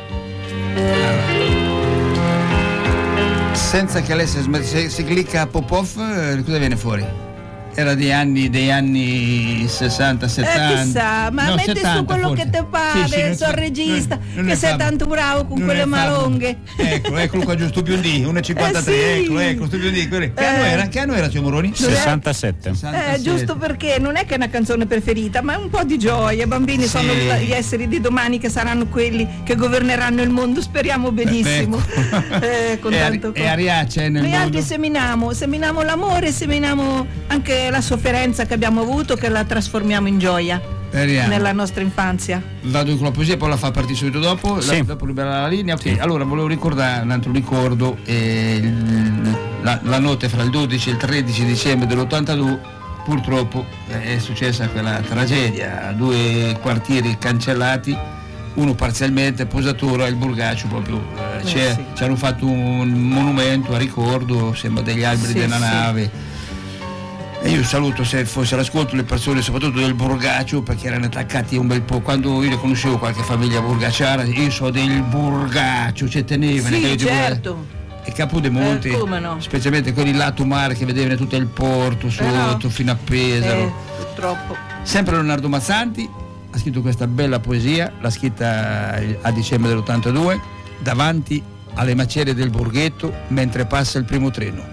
Senza che lei si, sm- se, si clicca a Popov, eh, cosa viene fuori? Era degli anni, degli anni sessanta settanta. Eh chissà, ma No, metti su settanta quello forse. che te pare, Sì, sì, non sono so- regista, non- non che ne sei parlo. tanto bravo con Non quelle ne parlo. malonghe. Eccolo, eccolo qua giusto, biondi, uno e cinquantatré, Eh sì. eccolo, eccolo, sto biondi. Che anno Eh. era? Che anno era, signor Moroni? sessantasette. Eh, giusto perché non è che è una canzone preferita, ma è un po' di gioia. I bambini Sì. sono gli esseri di domani che saranno quelli che governeranno il mondo, speriamo benissimo. Ecco. Eh, con E tanto Ari- e Ariace nel Noi mondo? altri seminiamo, seminiamo l'amore, seminiamo anche la sofferenza che abbiamo avuto, che la trasformiamo in gioia Speriamo. nella nostra infanzia. Vado con la poesia, poi la fa partire subito dopo. Sì. La, dopo liberare la linea. Ok, allora volevo ricordare un altro ricordo. eh, il- la, la notte fra il dodici e il tredici dicembre dell'ottantadue, purtroppo eh, è successa quella tragedia. Due quartieri cancellati, uno parzialmente, Posatura e il Burgaccio proprio. eh, c'è- sì. Ci hanno fatto un monumento a ricordo, sembra degli alberi Sì, della sì. nave. E io saluto, se fosse all'ascolto, le persone soprattutto del Burgaccio, perché erano attaccati un bel po'. Quando io le conoscevo qualche famiglia burgacciara, io so del Burgaccio, ci tenevano. Sì, capito? certo. E Capodemonte, Eh, come no? specialmente quelli lato mare che vedevano tutto il porto sotto, Eh, no. fino a Pesaro. Eh, purtroppo. Sempre Leonardo Mazzanti ha scritto questa bella poesia, l'ha scritta a dicembre dell'ottantadue, davanti alle macerie del Borghetto mentre passa il primo treno.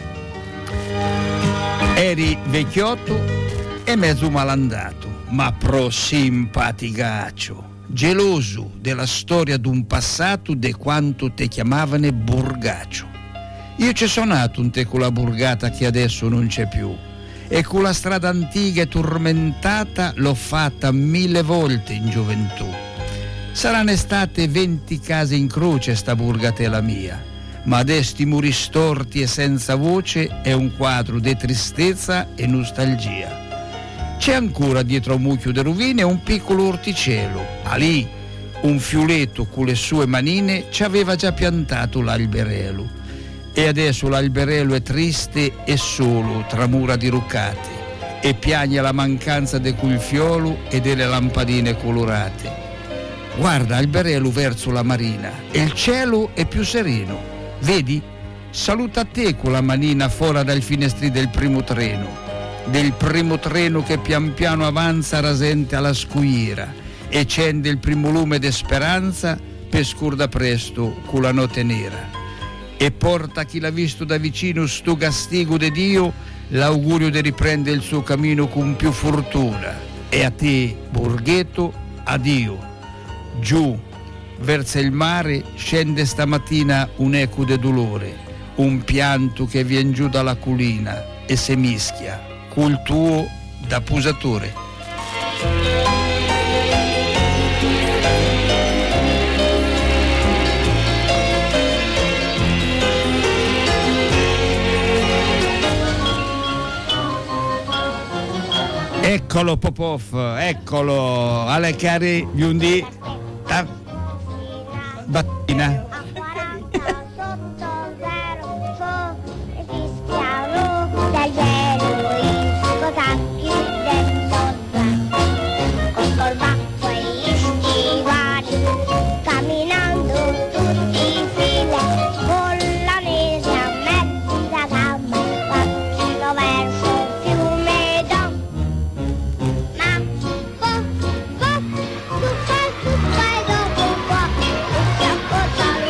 Eri vecchiotto e mezzo malandato, ma pro simpaticaccio, geloso della storia d'un passato de quanto te chiamavano Burgaccio. Io ci sono nato un te con la burgata che adesso non c'è più, e con la strada antica e tormentata l'ho fatta mille volte in gioventù. Saranno state venti case in croce sta burgatela mia, ma adesso i muri storti e senza voce è un quadro di tristezza e nostalgia. C'è ancora dietro a un mucchio di rovine un piccolo orticello, a lì un fiuletto con le sue manine ci aveva già piantato l'alberello, e adesso l'alberello è triste e solo tra mura diroccate, e piagne la mancanza di quel fiolo e delle lampadine colorate. Guarda alberello verso la marina e il cielo è più sereno. Vedi? Saluta te con la manina fuori dal finestri del primo treno, del primo treno che pian piano avanza rasente alla scuira e accende il primo lume de speranza per scurda presto con la notte nera. E porta a chi l'ha visto da vicino sto gastigo de Dio l'augurio di riprendere il suo cammino con più fortuna. E a te, Borghetto, addio. Giù verso il mare scende stamattina un eco de dolore, un pianto che vien giù dalla collina e se mischia col tuo da pusatore. Eccolo Popov, eccolo, alle cari biondi, ah, battina. Dopo un po',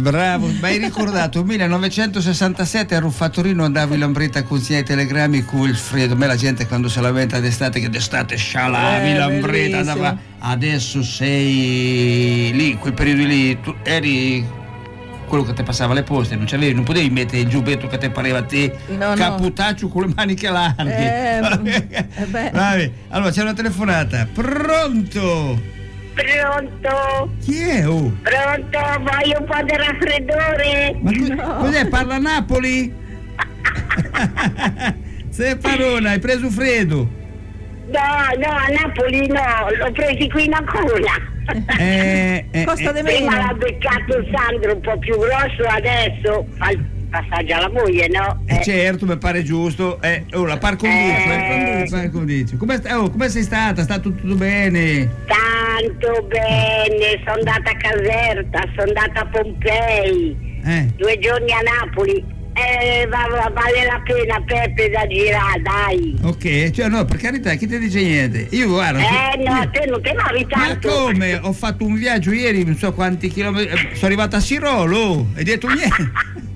Bravo, mi hai ricordato millenovecentosessantasette a Ruffattorino andavo in Lambretta con i telegrammi con il freddo. Me la gente quando si lamenta d'estate che d'estate scialavi Eh, Lambretta, andava. Adesso sei lì, quel periodo lì, tu eri quello che ti passava le poste, non c'avevi, non potevi mettere il giubbetto che ti pareva a te, No, caputaccio con le maniche larghe. Eh, eh beh. Vabbè, allora c'è una telefonata. Pronto? Pronto? Chi è? Oh? Pronto? Voglio un po' di raffreddore? Ma co- cos'è? Parla Napoli? Sei parona, hai preso freddo? No, no, a Napoli no, l'ho presi qui in Ancona. Eh, eh, Costa eh, di Prima l'ha meno. beccato Sandro un po' più grosso, adesso fa il passaggio alla moglie, no? eh, Eh, certo, mi pare giusto. Eh, oh, la par condicio, eh, Eh, par condicio. Come, sta- oh, come sei stata? Sta tutto bene? Tanto bene, sono andata a Caserta, sono andata a Pompei, Eh. due giorni a Napoli. Eh, va- va- vale la pena, Peppe, da girare, dai. Ok, cioè no, per carità, chi ti dice niente? Io guarda. Eh io- no, te non te muovi Ma tanto. come? Ho fatto un viaggio ieri, non so quanti chilometri. eh, Sono arrivata a Sirolo, hai detto niente.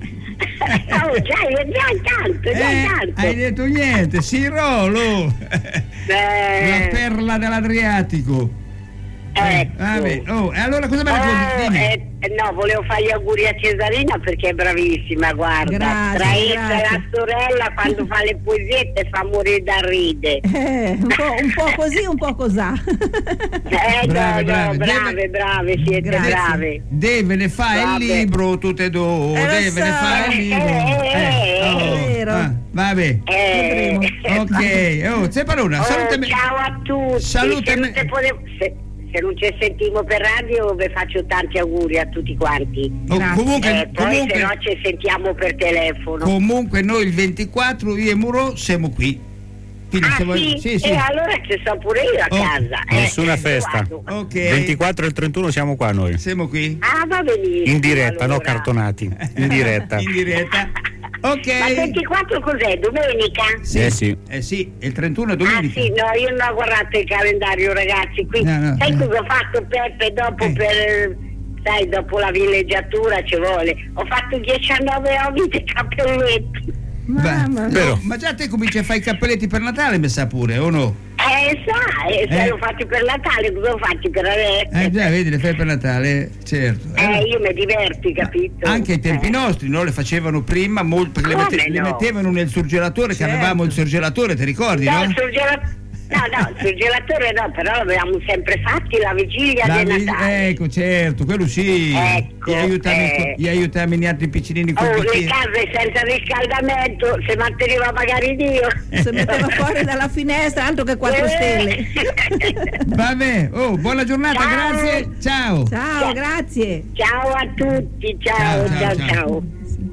Oh, già, già tanto, già Eh, tanto. hai detto niente, Sirolo. Eh, La perla dell'Adriatico. ecco. Vabbè, oh, e allora cosa mi racconti? Oh, Dimmi. eh, no, volevo fare gli auguri a Cesarina perché è bravissima, guarda. Grazie, Tra essa e grazie. la sorella quando fa le poesiette fa morire da ride. Eh, un, po', un po' così, un po' cosà. Eh Brave, no, brave. no, brave, Deve- brave, siete Grazie. brave. Deve ne fa il Vabbè. libro, tutte e due. Eh, lo Deve ne so. fa il libro. Eh, eh, oh, è vero. ah, vabbè. Eh, Ok, oh, sei parona, oh, salutami. ciao a tutti. Salutami. Se non, te potevo- se- se non ci sentiamo per radio vi faccio tanti auguri a tutti quanti. Oh, Grazie. comunque, Eh, poi comunque, se no ci sentiamo per telefono. comunque noi il ventiquattro io e Muro siamo qui. Quindi Ah se vuoi- sì? sì, sì. E allora ci sto pure io a Oh, casa. nessuna eh, festa. vado. Ok. ventiquattro e il trentuno siamo qua noi. Siamo qui. Ah, va benissimo. In diretta, no allora. cartonati. In diretta. In diretta. Ok. Ma ventiquattro cos'è? Domenica? Sì. Eh sì. Eh sì, il trentuno è Ah domenica. sì, no, io non ho guardato il calendario, ragazzi. Qui, No, no, sai eh. cosa ho fatto, Peppe, dopo Eh. per... Sai, dopo la villeggiatura ci vuole. Ho fatto diciannove ovini e cappelletti. Mamma mia. Però. Ma già te cominci a fare i cappelletti per Natale, mi sa pure, o no? Eh, sa, eh, se Eh. l'ho fatto per Natale, cosa ho fatto per adesso? Eh già, vedi, le fai per Natale, certo. Eh, io mi diverto, capito? Anche ai tempi Eh. nostri, no? Le facevano prima, molto, perché le, Come mette- le no? mettevano nel surgelatore, che Certo. avevamo il surgelatore, ti ricordi, No, no? il surgela- no, no, il surgelatore no, però l'avevamo sempre fatti la vigilia La di vi- Natale. ecco, certo, quello sì. Ecco, gli aiutami, eh. gli aiutami gli altri piccinini con Oh, le bicchieri. case senza riscaldamento, se manteneva magari Dio. Si metteva fuori dalla finestra, altro che quattro stelle. Vabbè, oh, buona giornata, Ciao. grazie, ciao. Ciao, grazie. Ciao a tutti, ciao, Ciao, ciao, ciao, ciao. ciao.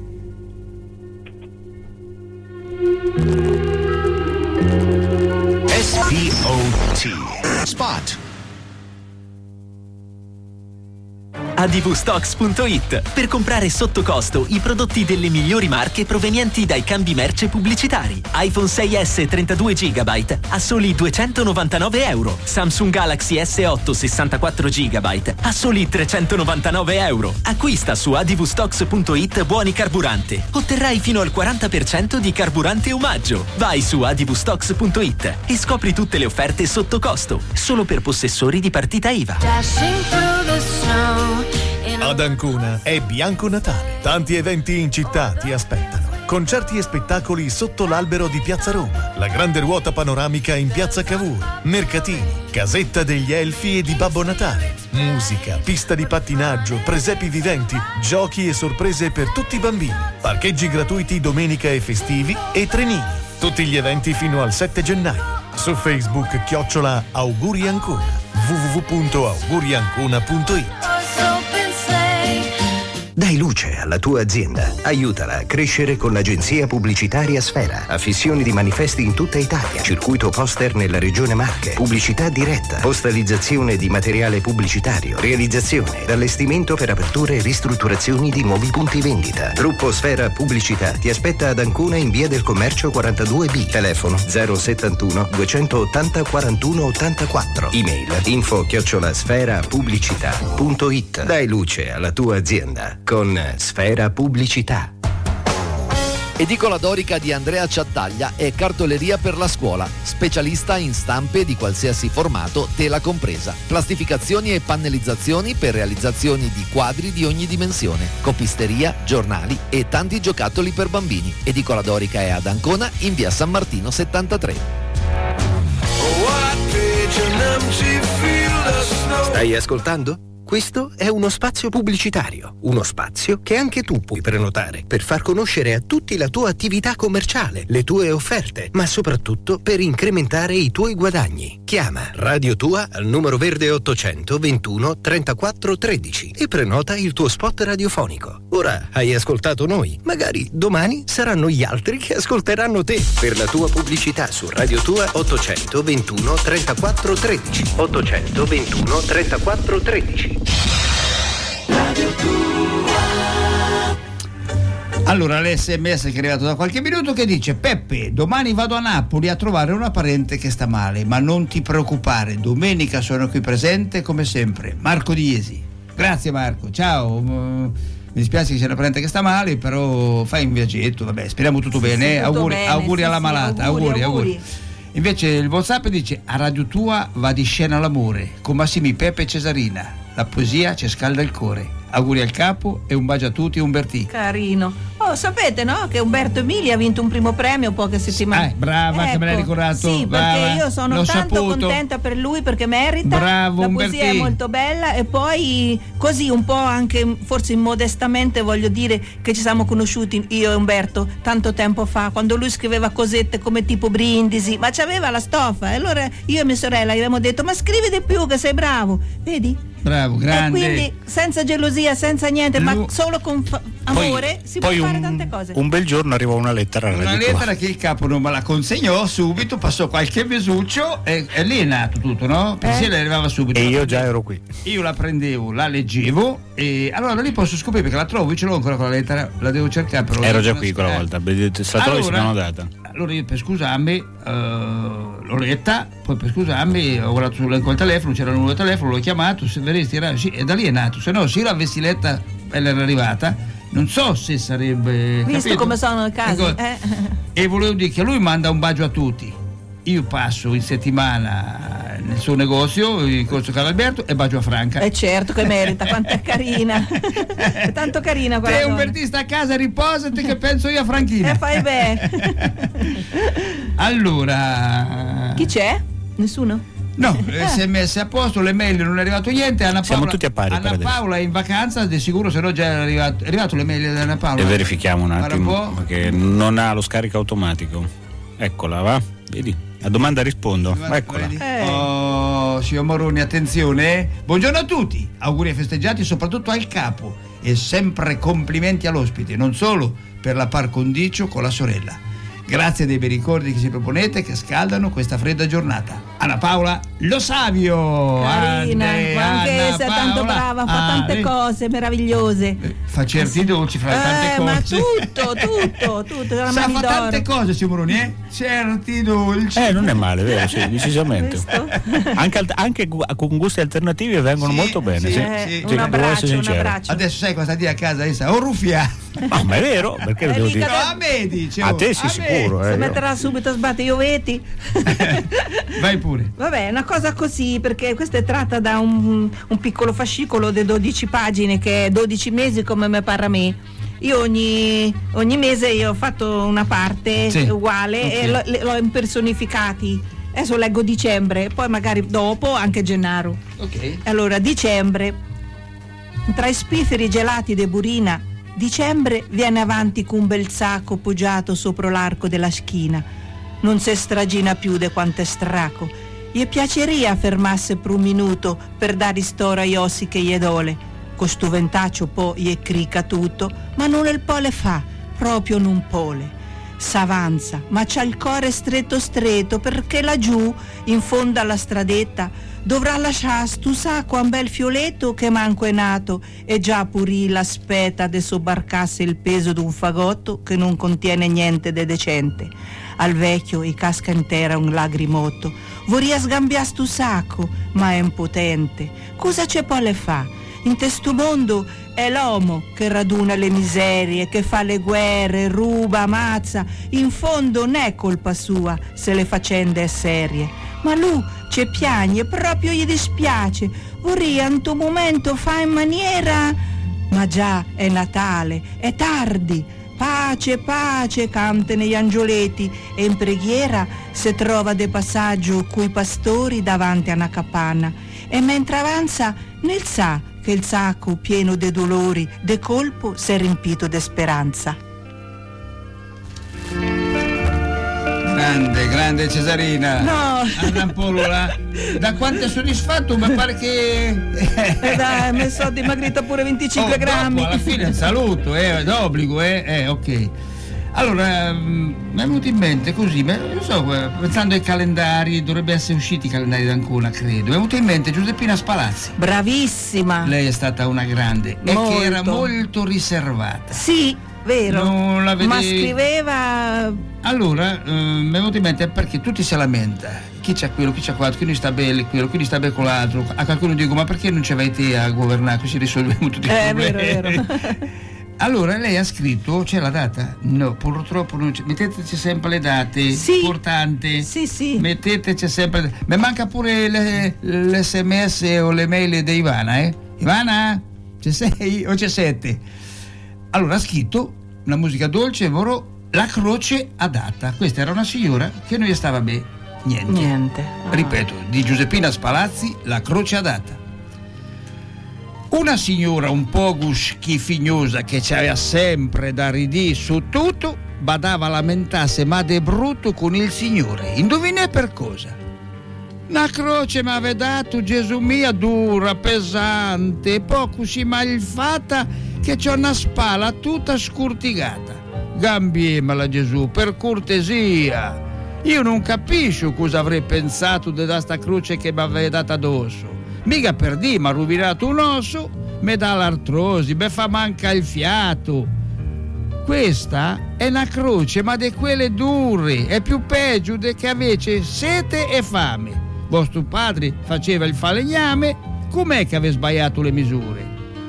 S P O T. Spot. advstocks punto it per comprare sotto costo i prodotti delle migliori marche provenienti dai cambi merce pubblicitari. iPhone sei esse trentadue giga a soli duecentonovantanove euro. Samsung Galaxy S otto sessantaquattro giga a soli trecentonovantanove euro. Acquista su advstocks punto it buoni carburante. Otterrai fino al quaranta per cento di carburante omaggio. Vai su advstocks punto it e scopri tutte le offerte sotto costo, solo per possessori di partita I V A. Dashing through the snow in a Ad Ancona è Bianco Natale. Tanti eventi in città ti aspettano. Concerti e spettacoli sotto l'albero di Piazza Roma. La grande ruota panoramica in Piazza Cavour. Mercatini, casetta degli elfi e di Babbo Natale. Musica, pista di pattinaggio, presepi viventi, giochi e sorprese per tutti i bambini. Parcheggi gratuiti domenica e festivi e trenini. Tutti gli eventi fino al sette gennaio. Su Facebook chiocciola Auguri Ancona. w w w punto auguri ancona punto it. open sleigh. Dai luce alla tua azienda. Aiutala a crescere con l'agenzia pubblicitaria Sfera. Affissioni di manifesti in tutta Italia. Circuito poster nella regione Marche. Pubblicità diretta. Postalizzazione di materiale pubblicitario. Realizzazione ed allestimento per aperture e ristrutturazioni di nuovi punti vendita. Gruppo Sfera Pubblicità ti aspetta ad Ancona in via del Commercio quarantadue B. Telefono zero settantuno duecentottanta quarantuno ottantaquattro. Email info chiocciola sfera pubblicità punto it. Dai luce alla tua azienda con con Sfera Pubblicità. Edicola Dorica di Andrea Ciattaglia è cartoleria per la scuola, specialista in stampe di qualsiasi formato, tela compresa, plastificazioni e pannellizzazioni per realizzazioni di quadri di ogni dimensione, copisteria, giornali e tanti giocattoli per bambini. Edicola Dorica è ad Ancona in via San Martino settantatré. Stai ascoltando? Questo è uno spazio pubblicitario, uno spazio che anche tu puoi prenotare per far conoscere a tutti la tua attività commerciale, le tue offerte, ma soprattutto per incrementare i tuoi guadagni. Chiama Radio Tua al numero verde ottocento ventuno trentaquattro tredici e prenota il tuo spot radiofonico. Ora hai ascoltato noi, magari domani saranno gli altri che ascolteranno te. Per la tua pubblicità su Radio Tua ottocento ventuno trentaquattro tredici. ottocento ventuno trentaquattro tredici. Allora l'esse emme esse che è arrivato da qualche minuto che dice: Peppe, domani vado a Napoli a trovare una parente che sta male, ma non ti preoccupare, domenica sono qui presente come sempre. Marco di Iesi. Grazie Marco, ciao. Mi dispiace che sia una parente che sta male, però fai un viaggetto, vabbè, speriamo tutto sì, bene. Sì, tutto auguri, bene, auguri sì, alla sì, malata, auguri, auguri, auguri. auguri. Invece il WhatsApp dice: a Radio Tua va di scena l'amore con Massimi, Peppe e Cesarina. La poesia ci scalda il cuore. Auguri al capo e un bacio a tutti, Umbertì. Carino. Oh, sapete, no? Che Umberto Emili ha vinto un primo premio poche settimane. Eh, brava, ecco, che me l'hai ricordato. Sì, brava. perché io sono L'ho tanto saputo. contenta per lui perché merita. Bravo, la Umbertì. poesia è molto bella e poi così un po' anche forse immodestamente voglio dire che ci siamo conosciuti io e Umberto tanto tempo fa, quando lui scriveva cosette come tipo Brindisi, ma c'aveva la stoffa e allora io e mia sorella gli avevamo detto: ma scrivi di più che sei bravo, vedi? Bravo, grande. E quindi senza gelosia, senza niente, Lu- ma solo con fa- amore poi, si poi può fare un, tante cose. un bel giorno arrivò una lettera alla Una Radio Tua. lettera che il capo non me la consegnò subito, passò qualche mesuccio e, e lì è nato tutto, no? Perché Eh? le arrivava subito. E La io prendevo- già ero qui. Io la prendevo, la leggevo e allora da lì posso scoprire perché la trovo, io ce l'ho ancora con la lettera, la devo cercare però. Ero già qui quella volta, se la trovi si dà una data. Allora io per scusarmi eh, l'ho letta, poi per scusarmi ho guardato sul col telefono, c'era il numero del telefono, l'ho chiamato, se verresti era, sì, e da lì è nato, se no se io l'avessi letta e l'era arrivata, non so se sarebbe... Visto capito? come sono i casi. Ecco, Eh. e volevo dire che lui manda un bacio a tutti. Io passo in settimana nel suo negozio in Corso Carlo Alberto e bacio a Franca. Eh certo che merita, quanto è carina. È tanto carina quella Te un donna. Bertista a casa, riposati che penso io a Franchina. E fai bene. Allora... Chi c'è? Nessuno? No, l'esse emme esse a posto, le mail non è arrivato niente. Anna Siamo Paola, tutti a pari per Anna adesso. Paola è in vacanza, di sicuro, se no già è arrivato, è arrivato le mail di Anna Paola. E verifichiamo un Guarda attimo po'. perché non ha lo scarico automatico. Eccola, va? Vedi? A domanda rispondo. Guarda, Eccola. vedi? Eh. Oh, signor Moroni, attenzione. eh. Buongiorno a tutti, auguri e festeggiati soprattutto al capo e sempre complimenti all'ospite, non solo per la par condicio con la sorella. Grazie dei bei ricordi che si proponete che scaldano questa fredda giornata. Anna Paola Lo Savio. Carina, Ande, ma anche Anna essa è tanto Paola. brava, fa Ah, tante vedi? cose meravigliose. Eh, Fa certi dolci, fa tante Eh, ma cose. tutto, tutto, tutto, la Sa, mani fa d'oro. tante cose, signor Moroni, eh? Certi dolci. Eh, non è male, vero? Sì, decisamente. Visto? Anche, alt- anche gu- con gusti alternativi vengono Sì, molto bene. sì, Sì. Eh, sì. un Sì, devo abbraccio, essere un sincero. abbraccio. Adesso sai cosa dire a casa, essa? Oh, ruffia. Ma, ma è vero? Perché lo Eh, devo mica dire? No, a me dice. A oh, te sì, me. sicuro. Si Eh, metterà subito a sbattere io veti. Vai pure. Vabbè, una cosa così, perché questa è tratta da un, un piccolo fascicolo di dodici pagine che è dodici mesi come me pare a me. Io ogni, ogni mese io ho fatto una parte Sì, uguale ok. e l'ho, le- l'ho impersonificati. Adesso leggo dicembre, poi magari dopo anche Gennaro. Ok. Allora, dicembre. Tra i spifferi gelati de Burina, dicembre viene avanti con un bel sacco poggiato sopra l'arco della schina. Non si stragina più de quanto è straco. Gli piaceria fermasse per un minuto per dare ristoro agli ossi che gli dole. Costu ventaccio po' gli crica tutto, ma non il pole fa, proprio non pole. S'avanza, ma c'ha il cuore stretto stretto perché laggiù, in fondo alla stradetta, dovrà lasciare stu sacco a un bel fioletto che manco è nato e già purì l'aspetta de sobbarcasse il peso d'un fagotto che non contiene niente de decente. Al vecchio gli casca in terra un lagrimotto. Vorria sgambiare stu sacco, ma è impotente. Cosa c'è poi le fa? In testo mondo è l'uomo che raduna le miserie, che fa le guerre, ruba, ammazza. In fondo non è colpa sua se le faccende è serie. Ma lui ci piagne, proprio gli dispiace. Vorrei a un momento fa in maniera... Ma già è Natale, è tardi. Pace, pace, cantano gli angioletti, e in preghiera si trova de passaggio coi pastori davanti a una capanna. E mentre avanza, nel sa che il sacco pieno de dolori, de colpo, s'è riempito de speranza. Grande, grande Cesarina. No. Annampolula, da quanto è soddisfatto? Mi pare che... Eh dai, mi sono dimagrita pure venticinque oh, grammi. Dopo, alla fine il saluto, eh, d'obbligo, eh, eh, ok. Allora, mi è venuto in mente così, non so, pensando ai calendari, dovrebbe essere usciti i calendari d'Ancona, credo. Mi è venuto in mente Giuseppina Spalazzi. Bravissima. Lei è stata una grande, Molto. e che era molto riservata. Sì, vero. Non la vedi... Ma scriveva... Allora, eh, mi è venuto in mente perché tutti si lamenta. Chi c'ha quello, chi c'ha quell'altro, chi non sta bene quello, chi non sta bene con l'altro. A qualcuno dico, ma perché non ci vai te a governare, così risolviamo tutti i eh, problemi? È vero, è vero. Allora lei ha scritto, c'è la data? No, purtroppo non c'è. Metteteci sempre le date, sì. Importante. Sì, sì. Metteteci sempre. Mi manca pure le, l'esse emme esse o le mail di Ivana, eh? Ivana? Ci sei o c'è sette? Allora ha scritto una musica dolce, vero? La croce a data. Questa era una signora che non gli stava bene. Niente. Niente. Ah. Ripeto, di Giuseppina Spalazzi, la croce a data. Una signora un po' schifignosa che c'aveva sempre da ridì su tutto, badava a lamentarsi ma de brutto con il Signore. Indovina per cosa? Una croce mi aveva dato Gesù mia dura, pesante, poi così malfatta che c'ho una spalla tutta scurtigata. Gambiemela Gesù, per cortesia. Io non capisco cosa avrei pensato di da sta croce che mi aveva data addosso. Mica per di, mi ha rovinato un osso, mi dà l'artrosi, mi fa manca il fiato. Questa è una croce, ma di quelle dure, è più peggio di che avesse sete e fame. Vostro padre faceva il falegname, com'è che aveva sbagliato le misure?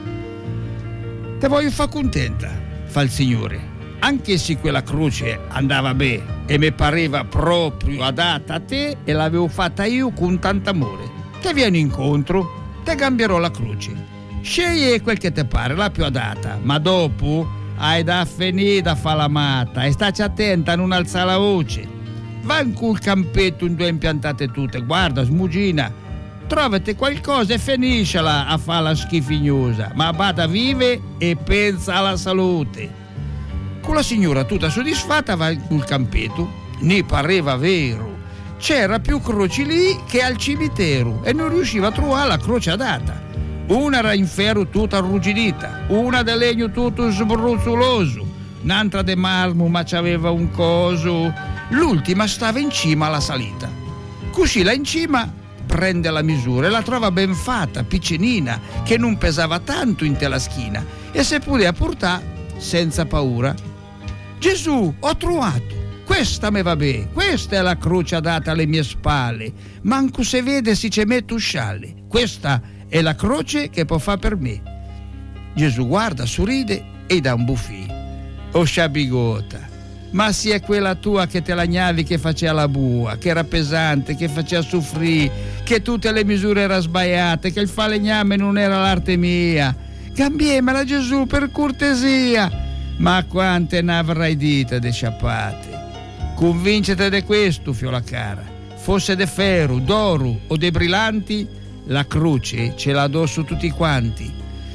Te voglio fa contenta, fa il Signore, anche se quella croce andava bene e mi pareva proprio adatta a te e l'avevo fatta io con tanto amore. Te vieni incontro, te cambierò la croce. Scegli quel che te pare, la più adatta, ma dopo hai da finire a fare la matta e staci attenta a non alzare la voce. Va in quel campetto in due impiantate tutte, guarda, smugina, trovate qualcosa e finiscela a fare la schifignosa, ma bada vive e pensa alla salute. Con la signora tutta soddisfatta va in quel campetto, ne pareva vero. C'era più croci lì che al cimitero e non riusciva a trovare la croce adatta. Una era in ferro tutta arrugginita, una di legno tutto sbruzzoloso, un'altra di marmo ma c'aveva un coso, l'ultima stava in cima alla salita. Così là in cima prende la misura e la trova ben fatta, piccinina, che non pesava tanto in te la schina e se poteva portare senza paura. Gesù, ho trovato! Questa me va bene, questa è la croce data alle mie spalle, manco se vede si ci mette un scialle, questa è la croce che può fare per me. Gesù guarda, sorride e dà un buffì. Oh sciabigota, ma se è quella tua che te lagnavi che faceva la bua, che era pesante, che faceva soffrire, che tutte le misure erano sbagliate, che il falegname non era l'arte mia, cambiemela Gesù per cortesia. Ma quante ne avrai dite de sciappate. Convincete di questo, fiola cara. Fosse de ferro, d'oro o de brillanti, la croce ce l'ha addosso tutti quanti.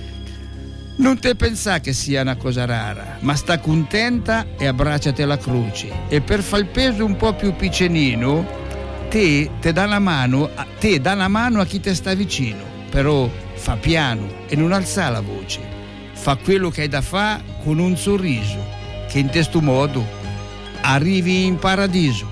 Non te pensà che sia una cosa rara, ma sta contenta e abbracciate la croce. E per far il peso un po' più piccenino, te te dà una mano, te dà una mano a chi te sta vicino. Però fa piano e non alza la voce. Fa quello che hai da fare con un sorriso, che in questo modo arrivi in paradiso.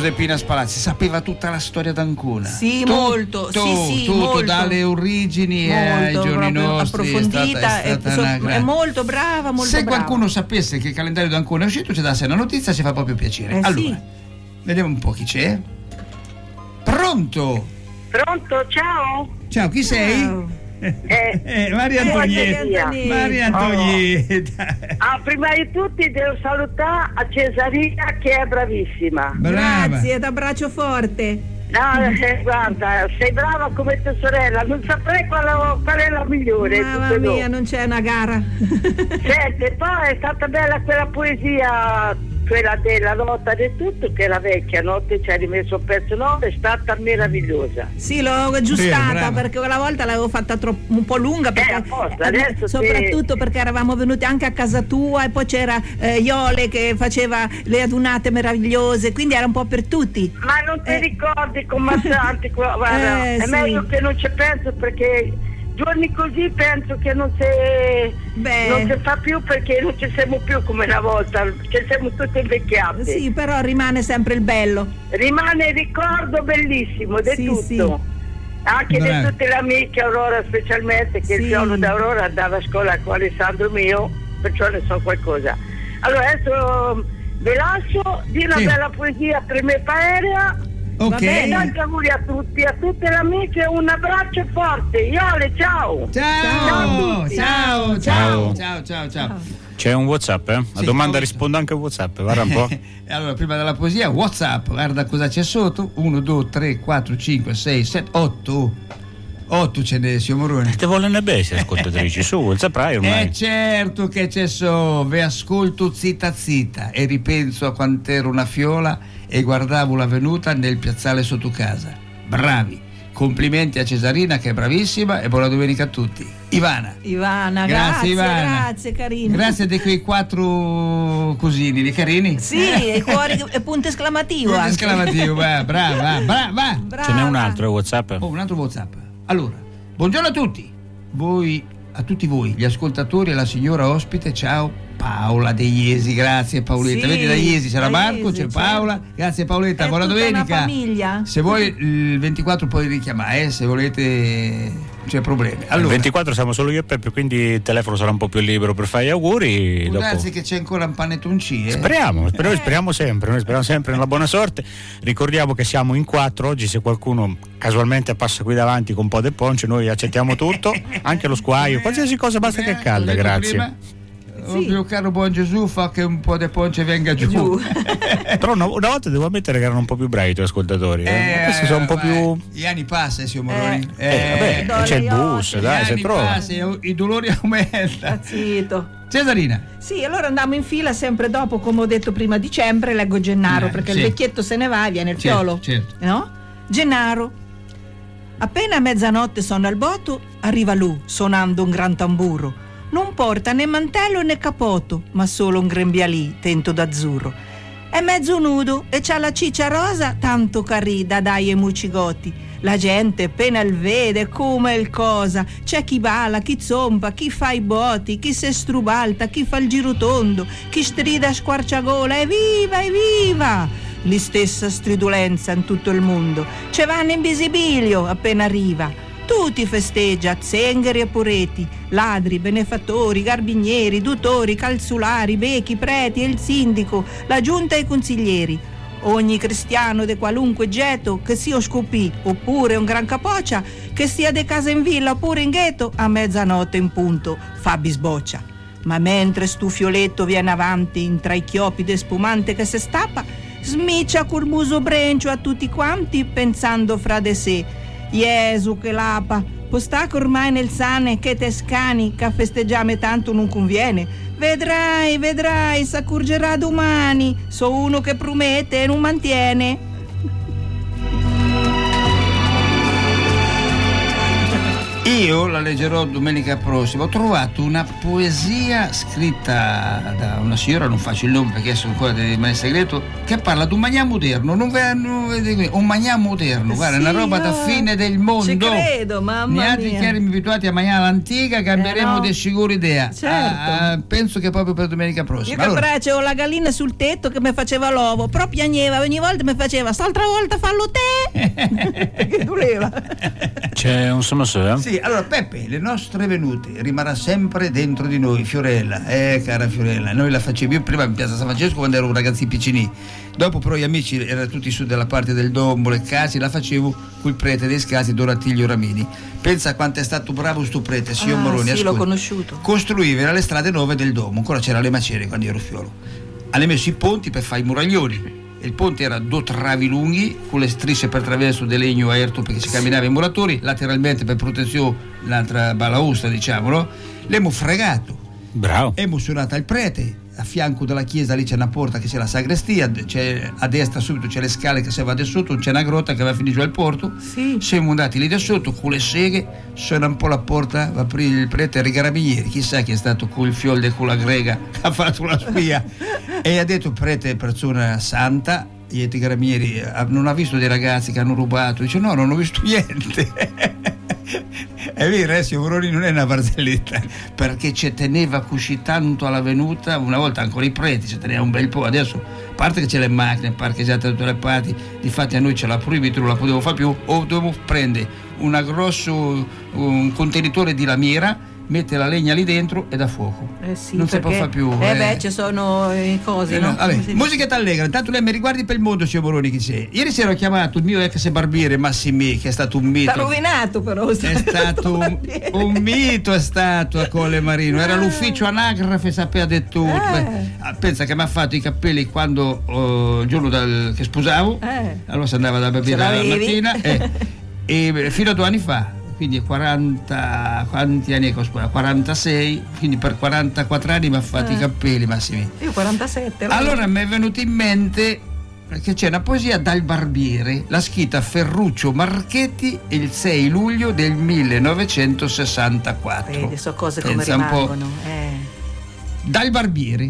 Giuseppina Spalazzi sapeva tutta la storia d'Ancona. Sì, tutto, molto, sì, sì, tutto, molto. dalle origini ai giorni nostri. Approfondita, è, stata, è, stata è, una è molto brava, molto Se brava. qualcuno sapesse che il calendario d'Ancona è uscito, ci dasse una notizia, ci fa proprio piacere. Eh, allora, sì. vediamo un po' chi c'è. Pronto? Pronto, ciao. Ciao, chi sei? Ciao. Eh, Eh, Maria Antonietta. Maria Antonietta. Ah, prima di tutti devo salutare a Cesarina che è bravissima. Brava. Grazie, t'abbraccio forte. No, eh, guarda, sei brava come tua sorella, non saprei qual, qual è la migliore. Mamma tutte mia, due. non c'è una gara. Senti, poi è stata bella quella poesia, quella della nota del tutto, che la vecchia notte ci ha rimesso un pezzo nuovo, è stata meravigliosa. Sì, l'ho aggiustata Brava. perché quella volta l'avevo fatta troppo, un po' lunga perché, Eh, apposta, adesso soprattutto ti- perché eravamo venuti anche a casa tua e poi c'era eh, Iole che faceva le adunate meravigliose, quindi era un po' per tutti. Ma non ti Eh. ricordi comandante, guarda, Eh, è sì. meglio che non ci penso perché giorni così penso che non si, Beh. non si fa più perché non ci siamo più come una volta, che siamo tutti invecchiati. Sì, però rimane sempre il bello. Rimane il ricordo bellissimo di Sì, tutto. sì. Anche Bravo. di tutte le amiche, Aurora specialmente, che Sì. il giorno d'Aurora andava a scuola con Alessandro mio, perciò ne so qualcosa. Allora adesso vi lascio, di una Sì. bella poesia per me aerea. Ok. E tanti auguri a tutti, a tutte le amiche, un abbraccio forte. Iole, ciao! Ciao, Ciao. ciao, ciao, Ciao. ciao, ciao, ciao. C'è un WhatsApp, eh? A Sì, domanda oh, rispondo anche a WhatsApp, guarda un po'. E allora, prima della poesia, WhatsApp, guarda cosa c'è sotto. uno, due, tre, quattro, cinque, sei, sette, otto. otto ce n'è, signor Moroni. Te vogliono bene, ascoltatrici, su, WhatsApp ormai. Eh certo che c'è so, ve ascolto zitta zitta e ripenso a quant'ero una fiola e guardavo la venuta nel piazzale sotto casa. Bravi, complimenti a Cesarina che è bravissima e buona domenica a tutti. Ivana. Ivana, Grazie, grazie, Ivana. grazie carino. Grazie di quei quattro cosini, di carini. Sì, e cuori e punto esclamativo. Punto anche. esclamativo, va, brava, brava, va. Brava. Ce n'è un altro WhatsApp? Oh, un altro WhatsApp. Allora, buongiorno a tutti. Voi, a tutti voi, gli ascoltatori e la signora ospite, ciao Paola De Iesi, grazie Paoletta. Sì, Vedi da Iesi c'era da Marco, Iesi, c'è certo. Paola. Grazie Paoletta, È buona tutta domenica. una famiglia. Se vuoi il ventiquattro puoi richiamare, eh, se volete, non c'è problemi. Il Allora, ventiquattro siamo solo io e Peppe, quindi il telefono sarà un po' più libero per fare gli auguri. può Dopo... darsi che c'è ancora un panettoncino, eh. Speriamo, spero- noi speriamo sempre, noi speriamo sempre nella buona sorte. Ricordiamo che siamo in quattro oggi, se qualcuno casualmente passa qui davanti con un po' di ponce, noi accettiamo tutto, anche lo squaio, qualsiasi cosa basta che è calda, L'ho detto grazie. prima. Oh mio caro buon Gesù, fa che un po' di ponce venga giù. Giù. Però una, una volta devo ammettere che erano un po' più bravi i tuoi ascoltatori, eh. Questi sono un po' vai, più... Gli anni passano, signor Moroni. Eh, vabbè, c'è il bus, gli dai, se anni trova. passano, i dolori aumentano. Zitto. Cesarina. Sì, allora andiamo in fila sempre dopo, come ho detto prima, dicembre, leggo Gennaro, Eh, perché sì. il vecchietto se ne va e viene il Certo, fiolo. certo. No? Gennaro. Appena a mezzanotte sono al botto, arriva lui, suonando un gran tamburo. Non porta né mantello né capoto, ma solo un grembialì tento d'azzurro. È mezzo nudo e c'ha la ciccia rosa tanto carì da dai e mucigoti. La gente appena il vede come il cosa, c'è chi balla, chi zompa, chi fa i boti, chi se strubalta, chi fa il giro tondo, chi strida a squarciagola, evviva, evviva! Li stessa stridulenza in tutto il mondo. Ce vanno in visibilio appena arriva. Tutti festeggia, zengheri e pureti, ladri, benefattori, garbinieri, duttori, calzolari, becchi, preti e il sindaco, la giunta e i consiglieri. Ogni cristiano de qualunque getto, che sia scopì oppure un gran capoccia, che sia de casa in villa oppure in ghetto, a mezzanotte in punto fa bisboccia. Ma mentre stu fioletto viene avanti in tra i chiopi de spumante che se stappa, smiccia col muso brencio a tutti quanti pensando fra de sé: Gesù che lapa, postacco ormai nel sane che te scani, che a festeggiame tanto non conviene. Vedrai, vedrai, s'accorgerà domani, so uno che promette e non mantiene. Io la leggerò domenica prossima. Ho trovato una poesia scritta da una signora, non faccio il nome perché sono ancora deve rimanere segreto, che parla di un magnà moderno. Non ve, non vedete, un magnà moderno, guarda, sì, è una roba da fine del mondo. Ci credo, mamma Ne altri mia. che erano abituati a mangiare l'antica, cambieremo Eh, no. di sicuro idea. Certo. Ah, ah, penso che proprio per domenica Io prossima. che Allora, facevo la gallina sul tetto che mi faceva l'uovo, però piagneva, ogni volta mi faceva, st'altra volta fallo te! Perché doleva. C'è un sommessore? sì, allora Peppe, le nostre venute rimarrà sempre dentro di noi, Fiorella, eh cara Fiorella, noi la facevo, io prima in piazza San Francesco quando ero un ragazzi piccini, dopo però gli amici erano tutti su della parte del Dombo, le Casi, la facevo col prete dei Scasi, Doratiglio Ramini. Pensa a quanto è stato bravo sto prete, signor Ah, Moroni, sì, ascolta. l'ho conosciuto. Costruiva le strade nuove del Domo, ancora c'era le macerie quando ero fiolo. Hanno messo i ponti per fare i muraglioni. Il ponte era due travi lunghi con le strisce per traverso di legno aerto perché si camminava i muratori, lateralmente per protezione l'altra balaustra, diciamo, no? L'abbiamo fregato. Bravo. Abbiamo suonato al prete, a fianco della chiesa lì c'è una porta che c'è la sagrestia, c'è, a destra subito c'è le scale che si va da sotto, c'è una grotta che va a finire giù al porto. Sì. Siamo andati lì da sotto con le seghe, suona un po' la porta, va a aprire il prete e i carabinieri, chissà chi è stato con il fiolde e con la grega che ha fatto la spia e ha detto prete è persona santa. I carabinieri eh, non ha visto dei ragazzi che hanno rubato, dice no, non ho visto niente. È vero, eh, signor Moroni non è una barzelletta, perché ci teneva così tanto alla venuta, una volta ancora i preti ci teneva un bel po', adesso a parte che c'è le macchine parcheggiate da tutte le parti, difatti a noi ce l'ha proibito, non la potevo fare più, o dovevo prendere una grosso un contenitore di lamiera, mette la legna lì dentro e da fuoco. Eh sì, non si può perché- fare più. Eh eh. beh, ci sono i cosi, Eh, no? no, vabbè, Come si dice? musichetta allegra, intanto lei mi riguardi per il mondo, signor Moroni, chi sei? Ieri sera ho chiamato il mio ex barbiere Massimì, che è stato un mito. T'ha rovinato però. È stato un, un mito, è stato a Colle Marino, era l'ufficio anagrafe, sapeva di tutto. Eh. Beh, pensa che mi ha fatto i capelli quando oh, il giorno dal- che sposavo, Eh. allora si andava da Ce barbiere la l'avevi? mattina eh, e fino a due anni fa, quindi quaranta, quanti anni è che ho sposato? quarantasei, quindi per quarantaquattro anni mi ha fatto Eh. i capelli Massimì. Io quarantasette. Allora mi è venuto in mente che c'è una poesia dal barbiere, l'ha scritta Ferruccio Marchetti il sei luglio del millenovecentosessantaquattro. Vedi, so cose come Pensa un po'. rimangono. Eh. Dal barbiere.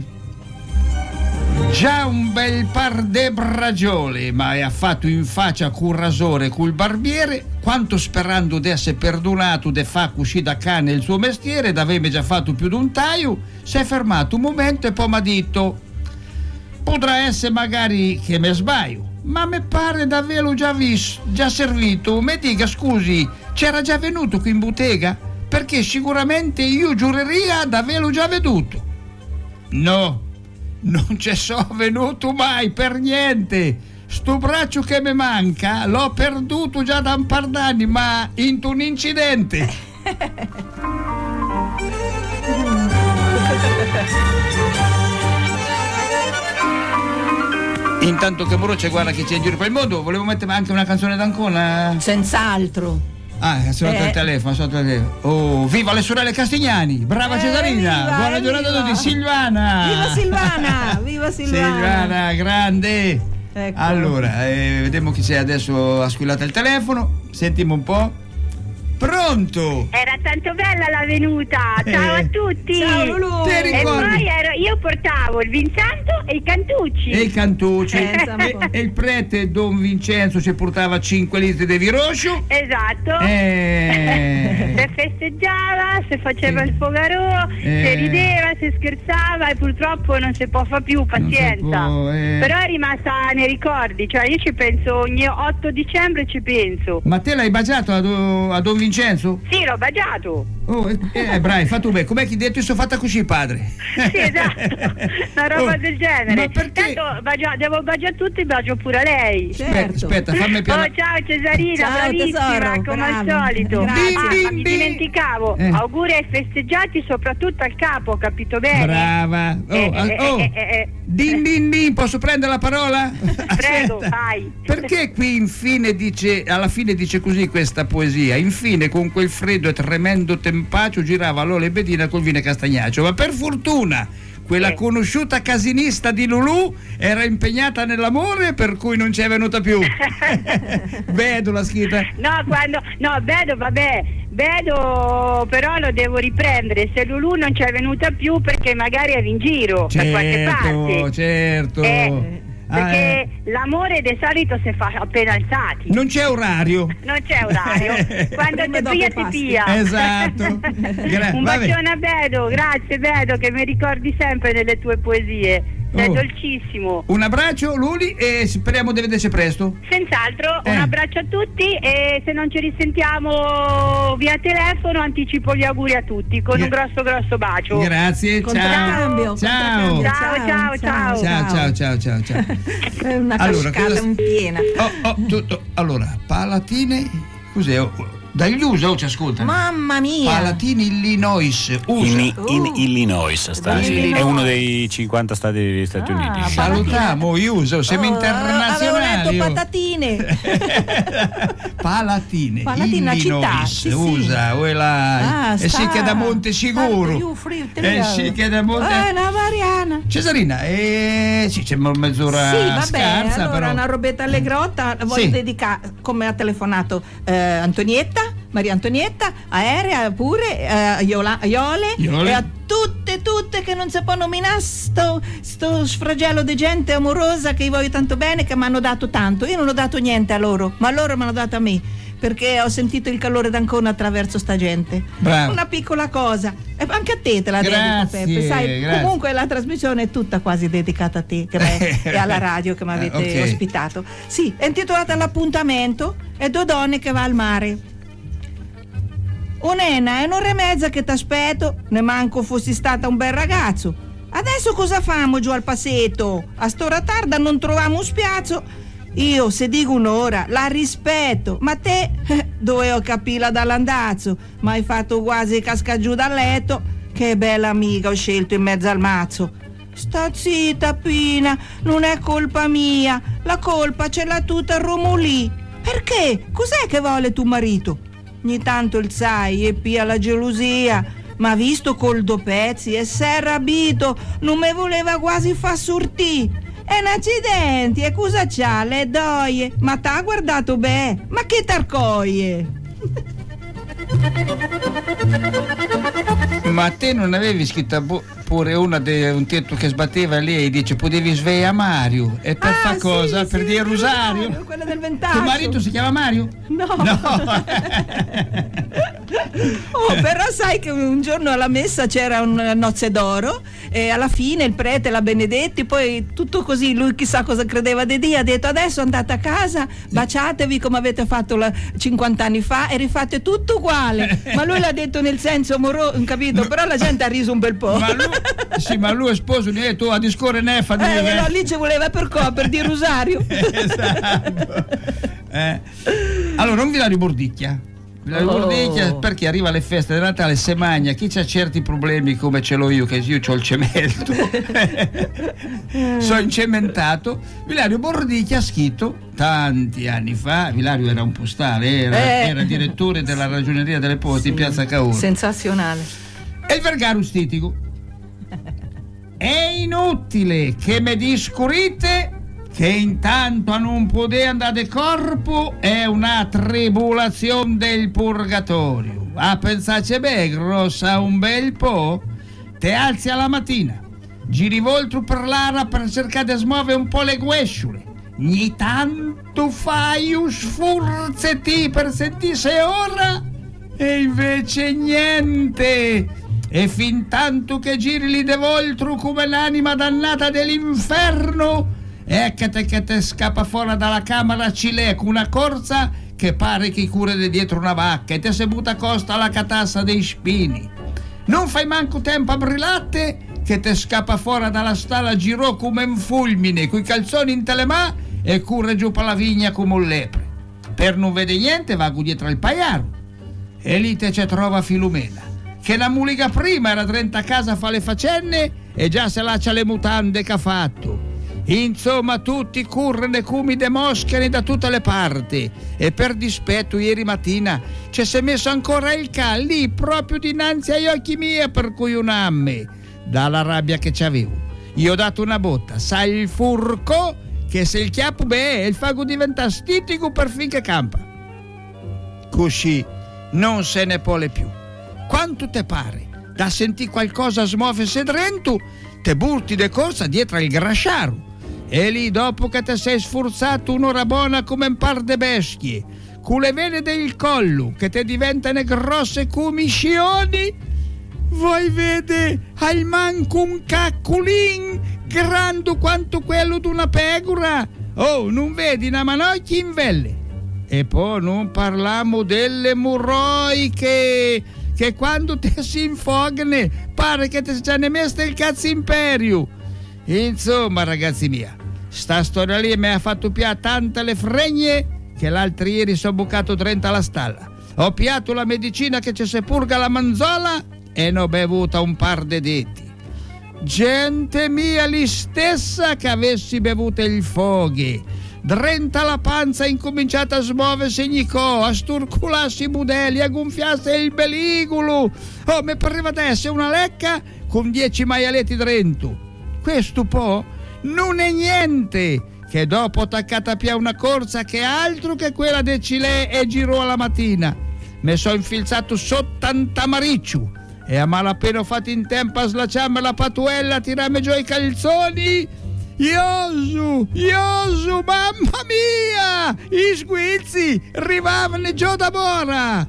Già un bel par de bragiole, ma ha fatto in faccia col rasore col barbiere, quanto sperando di essere perdonato de fa cuscì da cane il suo mestiere, d'aveva già fatto più di un taio, si è fermato un momento e poi mi ha detto potrà essere magari che me sbaglio, ma mi pare d'averlo già visto, già servito, mi dica scusi, c'era già venuto qui in bottega? Perché sicuramente io giureria d'averlo già veduto. No, non ci sono venuto mai per niente. Sto braccio che mi manca l'ho perduto già da un par d'anni, ma in un incidente. Intanto che Moro c'è, guarda che c'è in giro per il mondo, volevo mettere anche una canzone d'Ancona. Senz'altro. Ah, è suonato Eh. il telefono, è suonato il telefono. Oh, viva le sorelle Castignani! Brava Eh, Cesarina! viva, Buona giornata a viva. tutti! Silvana! Viva Silvana! Viva Silvana! Silvana, grande! Ecco. Allora, eh, vediamo chi c'è adesso, ha squillato il telefono. Sentiamo un po'. Pronto? Era tanto bella la venuta, ciao Eh. a tutti! Ciao, Lulu. Ti E ricordi? poi ero- io portavo il Vincenzo e i Cantucci. E il Cantucci. Pensa un E, po'. e il prete Don Vincenzo ci portava cinque litri di viroscio. Esatto. Eh. Se festeggiava, se faceva Eh. il fogarò, Eh. se rideva, se scherzava e purtroppo non si può fare più, pazienza. può, eh. Però è rimasta nei ricordi, cioè io ci penso ogni otto dicembre ci penso. Ma te l'hai baciato a, Do- a Don Vincenzo? Sì, l'ho baciato. Oh, eh, eh, bravi, fatto bene. Com'è che detto io sono fatta così, padre? Sì, esatto, una roba Oh, del genere. ma perché- Tanto bagia- devo baciare tutti, bacio pure a lei. Aspetta, Certo. aspetta, fammi piano. Oh, ciao Cesarina, Ciao, bravissima, tesoro, come al brava. solito. Grazie. Ah, Din, ma din, mi din. dimenticavo, Eh. auguri ai festeggiati soprattutto al capo, capito bene? Brava. Oh, Eh, ah, eh, oh. eh, eh, eh. Din din din, posso prendere la parola? Prego, Aspetta. vai. Perché qui infine dice, alla fine dice così questa poesia? Infine con quel freddo e tremendo tempaccio girava Lola e Bedina col vino e castagnaccio, ma per fortuna quella Sì. conosciuta casinista di Lulù era impegnata nell'amore per cui non ci è venuta più. Vedo la scritta. No, quando, no, vedo, vabbè, vedo, però lo devo riprendere. Se Lulù non ci è venuta più perché magari eri in giro da qualche Certo, parte. certo. Eh, Ah, perché eh. l'amore di solito si fa appena alzati. Non c'è orario. Non c'è orario. Quando Come ti dopo pia ti pasti. pia. Esatto. Gra- Un vabbè. bacione a Bedo, grazie Bedo che mi ricordi sempre nelle tue poesie. Sei Oh. dolcissimo. Un abbraccio Luli e speriamo di vederci presto. Senz'altro, Eh. un abbraccio a tutti e se non ci risentiamo via telefono anticipo gli auguri a tutti con Gra- un grosso grosso bacio. Grazie, ciao. Contraccambio, Ciao. contraccambio. Ciao, ciao, ciao. Ciao, ciao, ciao, ciao, ciao. È una Allora, cascata cosa- in piena. Oh, oh, tutto. Allora, Palatine, cos'è? Oh, dagli U S A oh, ci ascoltano. Mamma mia. Palatine, Illinois, U S A. In, in Uh. Illinois sta, sì. Illinois. È uno dei cinquanta stati degli Stati Ah, Uniti. Salutiamo gli U S A, siamo Oh, internazionali. Avevo letto oh. patatine. Palatine, Palatine, una Illinois, città, sì, sì. U S A, quella Ah, e sì che è da Monte Sicuro. E Eh sì che è da Monte. Eh, una Mariana. Cesarina, eh, sì, c'è mezz'ora Sì, vabbè, scarsa, allora però. una robetta allegrotta voglio Sì. dedicare, come ha telefonato eh, Antonietta, Maria Antonietta, Aerea pure, eh, Iola- Iole, Iole. e a tutte, tutte che non si può nominare sto, sto sfragello di gente amorosa che io voglio tanto bene, che mi hanno dato tanto. Io non ho dato niente a loro, ma loro mi hanno dato a me, perché ho sentito il calore d'Ancona attraverso sta gente. Bravo. Una piccola cosa. E anche a te te la Grazie, dedico, Peppe. Sai, grazie. comunque la trasmissione è tutta quasi dedicata a te che me- e alla radio che mi avete Eh, ok. ospitato. Sì, è intitolata L'appuntamento e due donne che va al mare. Un'ena è un'ora e mezza che t'aspetto, ne manco fossi stata un bel ragazzo. Adesso cosa famo giù al passetto? A st'ora tarda non troviamo un spiazzo. Io se dico un'ora la rispetto, ma te eh, dovevo capirla dall'andazzo, ma hai fatto quasi casca giù dal letto. Che bella amica ho scelto in mezzo al mazzo. Sta zitta Pina, non è colpa mia, la colpa ce l'ha tutta Romolì. Perché? Cos'è che vuole tuo marito? Ogni tanto il sai e pia la gelosia, ma visto col do pezzi e s'è arrabito, non me voleva quasi far sortì. È un accidente, e cosa c'ha? Le doie? Ma t'ha guardato bene? Ma che tarcoie? Ma te non avevi scritto bu- pure una de un tetto che sbatteva lì e dice potevi sveglia Mario e per Ah, fa sì, cosa? sì, Per dire Mario, Rosario? quella del ventaggio. Tuo marito si chiama Mario? No. No. Oh, però sai che un giorno alla messa c'era un nozze d'oro e alla fine il prete la benedetti, poi tutto così, lui chissà cosa credeva di Dio, ha detto adesso andate a casa, baciatevi come avete fatto la- cinquanta anni fa e rifate tutto uguale. Ma lui l'ha detto nel senso amoroso, capito? Però la gente ha riso un bel po'. Ma lui, sì, ma lui è sposo, e tu a discorre neffa di Eh, no, lì ci voleva per co, per dire Rosario. Esatto. Eh. Allora, un villaggio Bordicchia. Villaggio Oh. Bordicchia perché arriva alle feste di Natale, se magna chi c'ha certi problemi come ce l'ho io, che io ho il cemento, sono incementato. Villaggio Bordicchia ha scritto tanti anni fa, Villaggio era un postale, era, Eh. era direttore della ragioneria delle poste in piazza Cavour. Sensazionale. E il Vergarus Titico. È inutile che mi discurite che intanto a non poter andare corpo è una tribolazione del purgatorio. A pensarci bene, grossa un bel po', te alzi alla mattina, giri volto per l'aria per cercare di smuovere un po' le guesciule. Ogni tanto fai un sforzetti per sentire se ora e invece niente. E fin tanto che giri lì de voltro come l'anima dannata dell'inferno, eccate che te scappa fuori dalla camera cilè con una corsa che pare che cura di dietro una vacca e te se butta a costa alla catassa dei spini. Non fai manco tempo a brillatte che te scappa fuori dalla stalla girò come un fulmine coi calzoni in telemà e corre giù per la vigna come un lepre. Per non vede niente vago dietro al paiaro e lì te ci trova Filumena che la muliga prima era trenta a casa a fa le faccende e già se lascia le mutande che ha fatto. Insomma tutti corrono come de moschere da tutte le parti e per dispetto ieri mattina ci si è messo ancora il cal lì proprio dinanzi agli occhi miei per cui un amme dalla rabbia che c'avevo. Io ho dato una botta, sai il furco, che se il chiappo beh, il fago diventa stitico per finché campa. Così non se ne può più. Quanto te pare da sentì qualcosa smuoversi dentro, te burti de corsa dietro al grasciaro. E lì, dopo che te sei sforzato un'ora buona come un par de bestie, con le vene del collo che te diventano grosse come scioni, voi vede al manco un cacculin grande quanto quello d'una pecora. Oh, non vedi una manocchia in velle. E poi non parliamo delle murroiche, che quando te si infogne pare che te già ne mesta il cazzo imperio. Insomma, ragazzi mia, sta storia lì mi ha fatto pià tante le fregne che l'altro ieri sono bucato trenta alla stalla. Ho piato la medicina che ci se purga la manzola e ne ho bevuta un par de detti. Gente mia, lì stessa che avessi bevuto il foghi, drenta la panza incominciata a smuoversi nicò, a sturcularsi i budelli, a gonfiarsi il beligulo. Oh, mi pareva d'essere una lecca con dieci maialetti dentro. Questo po' non è niente, che dopo ho attaccata più una corsa che altro che quella del Cile e girò alla mattina. Mi sono infilzato sotto un tamariccio e a malapena ho fatto in tempo a slacciarmi la patuella, a tirarmi giù i calzoni. Iosu, Iosu, mamma mia! I sguizzi arrivavano giù da bora!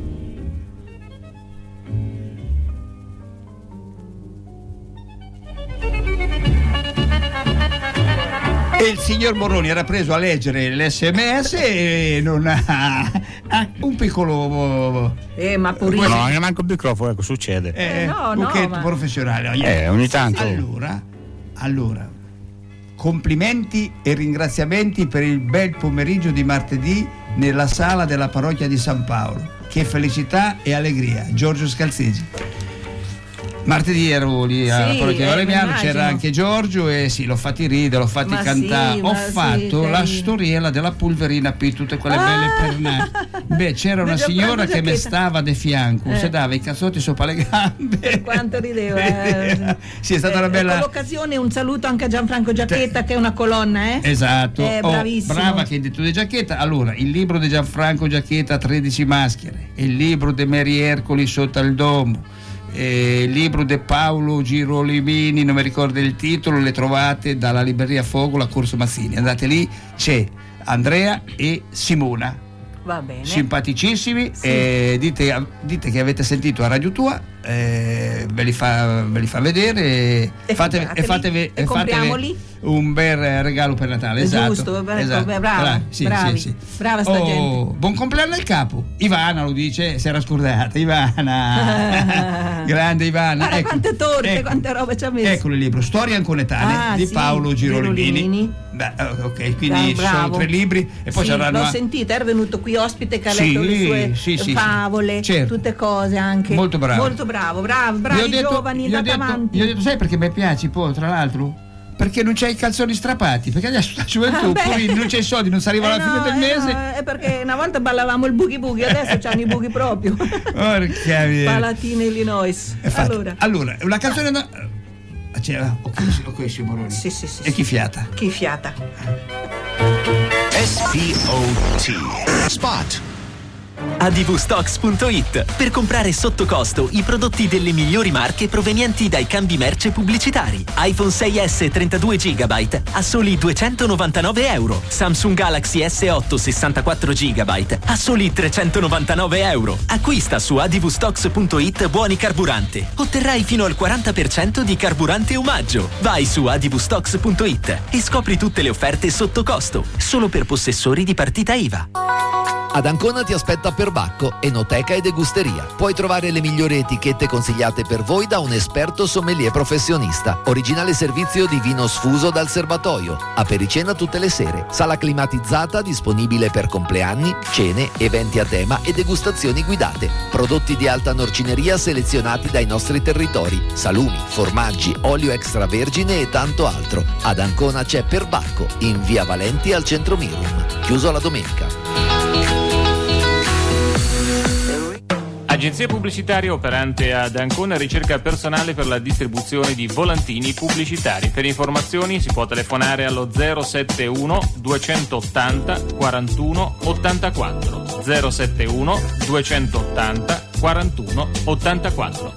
E il signor Moroni era preso a leggere l'esse emme esse e non ha, ha un piccolo eh ma purissimo. No, non manco il microfono, ecco, succede. Eh, eh, no, un no, ma... professionale. Eh, ogni tanto. Allora, allora, complimenti e ringraziamenti per il bel pomeriggio di martedì nella sala della parrocchia di San Paolo. Che felicità e allegria. Giorgio Scalzesi. Martedì ero lì alla sì, parrocchia di eh, Valemiano, c'era anche Giorgio e sì, l'ho fatti ridere, l'ho fatti ma cantare, sì, ho ma fatto sì, la sì. storiella della pulverina per tutte quelle ah! belle pernate. Beh, c'era una signora che mi stava di fianco, eh. si dava i cazzotti sopra le gambe. Quanto rideva. Eh. Sì, è stata eh, una bella... Con l'occasione un saluto anche a Gianfranco Giacchetta, che è una colonna, eh? Esatto, eh, oh, bravissimo. Brava che hai detto di Giacchetta. Allora, il libro di Gianfranco Giacchetta, tredici maschere, il libro di Mary Ercoli sotto al domo, eh, il libro di Paolo Girolimini, non mi ricordo il titolo, le trovate dalla libreria Fogola a Corso Mazzini. Andate lì, c'è Andrea e Simona, va bene, simpaticissimi, sì. eh, dite, dite che avete sentito a Radio Tua, eh, ve, li fa, ve li fa vedere e, e fatevi, e fatevi, e e fatevi un bel regalo per Natale. Esatto, giusto, bravo, esatto. brava, Bravi, sì, bravi, sì, sì. brava sta oh, gente. Buon compleanno al capo. Ivana lo dice, si era scordata. Ivana, grande Ivana. Guarda ecco, quante torte, ecco, quante robe ci ha messo. Ecco il libro Storie Anconetane ah, di sì, Paolo Girolimini. Girolimini. Beh, ok, quindi Bravo. ci sono tre libri e poi sì, saranno. l'ho sentita, era venuto qui ospite che ha Sì, letto le sue sì, sì, favole, certo. tutte cose anche. Molto bravo. Molto bravo, bravo, bravi Gli ho detto- giovani, gli ho andate detto- avanti. Gli ho detto, sai perché mi piaci poi, tra l'altro? Perché non c'hai i calzoni strappati, perché adesso sta gioventù, Ah, beh. poi non c'è i soldi, non si arriva Eh alla no, fine del eh mese. no, è perché una volta ballavamo il boogie boogie, adesso c'hanno i boogie proprio. Porca miseria. Palatine, Illinois. È fatto. Allora, Allora, una canzone da... Ah, c'è, ah, ok, sì, ok, sì, Moroni. sì, sì, sì. E chi fiata? Chi fiata? S P O T Spot. advstocks punto it per comprare sotto costo i prodotti delle migliori marche provenienti dai cambi merce pubblicitari. iPhone sei esse trentadue giga a soli duecentonovantanove euro. Samsung Galaxy esse otto sessantaquattro giga a soli trecentonovantanove euro. Acquista su advstocks punto it buoni carburante. Otterrai fino al quaranta per cento di carburante omaggio. Vai su advstocks punto it e scopri tutte le offerte sotto costo, solo per possessori di partita I V A. Ad Ancona ti aspetta Perbacco, enoteca e degusteria. Puoi trovare le migliori etichette consigliate per voi da un esperto sommelier professionista. Originale servizio di vino sfuso dal serbatoio. Apericena tutte le sere. Sala climatizzata disponibile per compleanni, cene, eventi a tema e degustazioni guidate. Prodotti di alta norcineria selezionati dai nostri territori. Salumi, formaggi, olio extravergine e tanto altro. Ad Ancona c'è Perbacco, in via Valenti al centro Mirum. Chiuso la domenica. Agenzia pubblicitaria operante ad Ancona ricerca personale per la distribuzione di volantini pubblicitari. Per informazioni si può telefonare allo zero sette uno duecentottanta quarantuno ottantaquattro zero sette uno duecentottanta quarantuno ottantaquattro.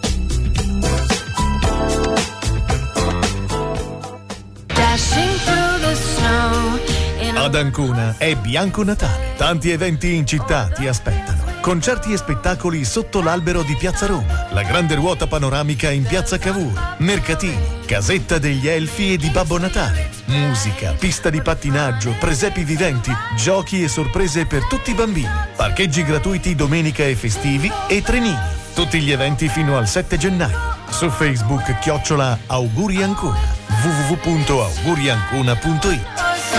Ad Ancona è Bianco Natale. Tanti eventi in città ti aspettano. Concerti e spettacoli sotto l'albero di Piazza Roma, la grande ruota panoramica in Piazza Cavour, mercatini, casetta degli elfi e di Babbo Natale, musica, pista di pattinaggio, presepi viventi, giochi e sorprese per tutti i bambini, parcheggi gratuiti domenica e festivi e trenini. Tutti gli eventi fino al sette gennaio. Su Facebook chiocciola Auguri Ancona, w w w punto auguri ancona punto it.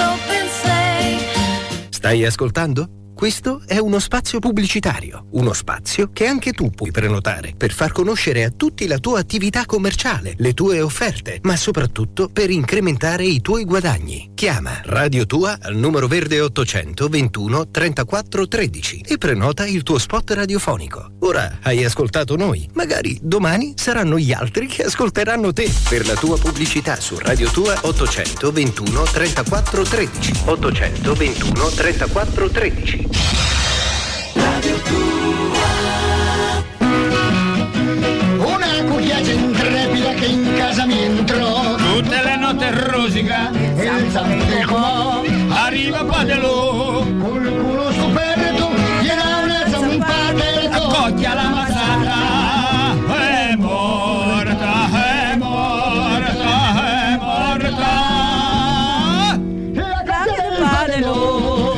Stai ascoltando? Questo è uno spazio pubblicitario, uno spazio che anche tu puoi prenotare per far conoscere a tutti la tua attività commerciale, le tue offerte, ma soprattutto per incrementare i tuoi guadagni. Chiama Radio Tua al numero verde ottocento ventuno trentaquattro tredici e prenota il tuo spot radiofonico. Ora hai ascoltato noi, magari domani saranno gli altri che ascolteranno te. Per la tua pubblicità su Radio Tua ottocento ventuno trentaquattro tredici ottocento ventuno trentaquattro tredici. Radio Tua. Una cucchiaia intrepida che in casa mi entrò. Tutte le notte rosica e il sangue qua. Arriva Padelò col culo scoperto gliela una zampata e accocchia la mazzata. È morta, è morta, è morta. La caccia del Padelò.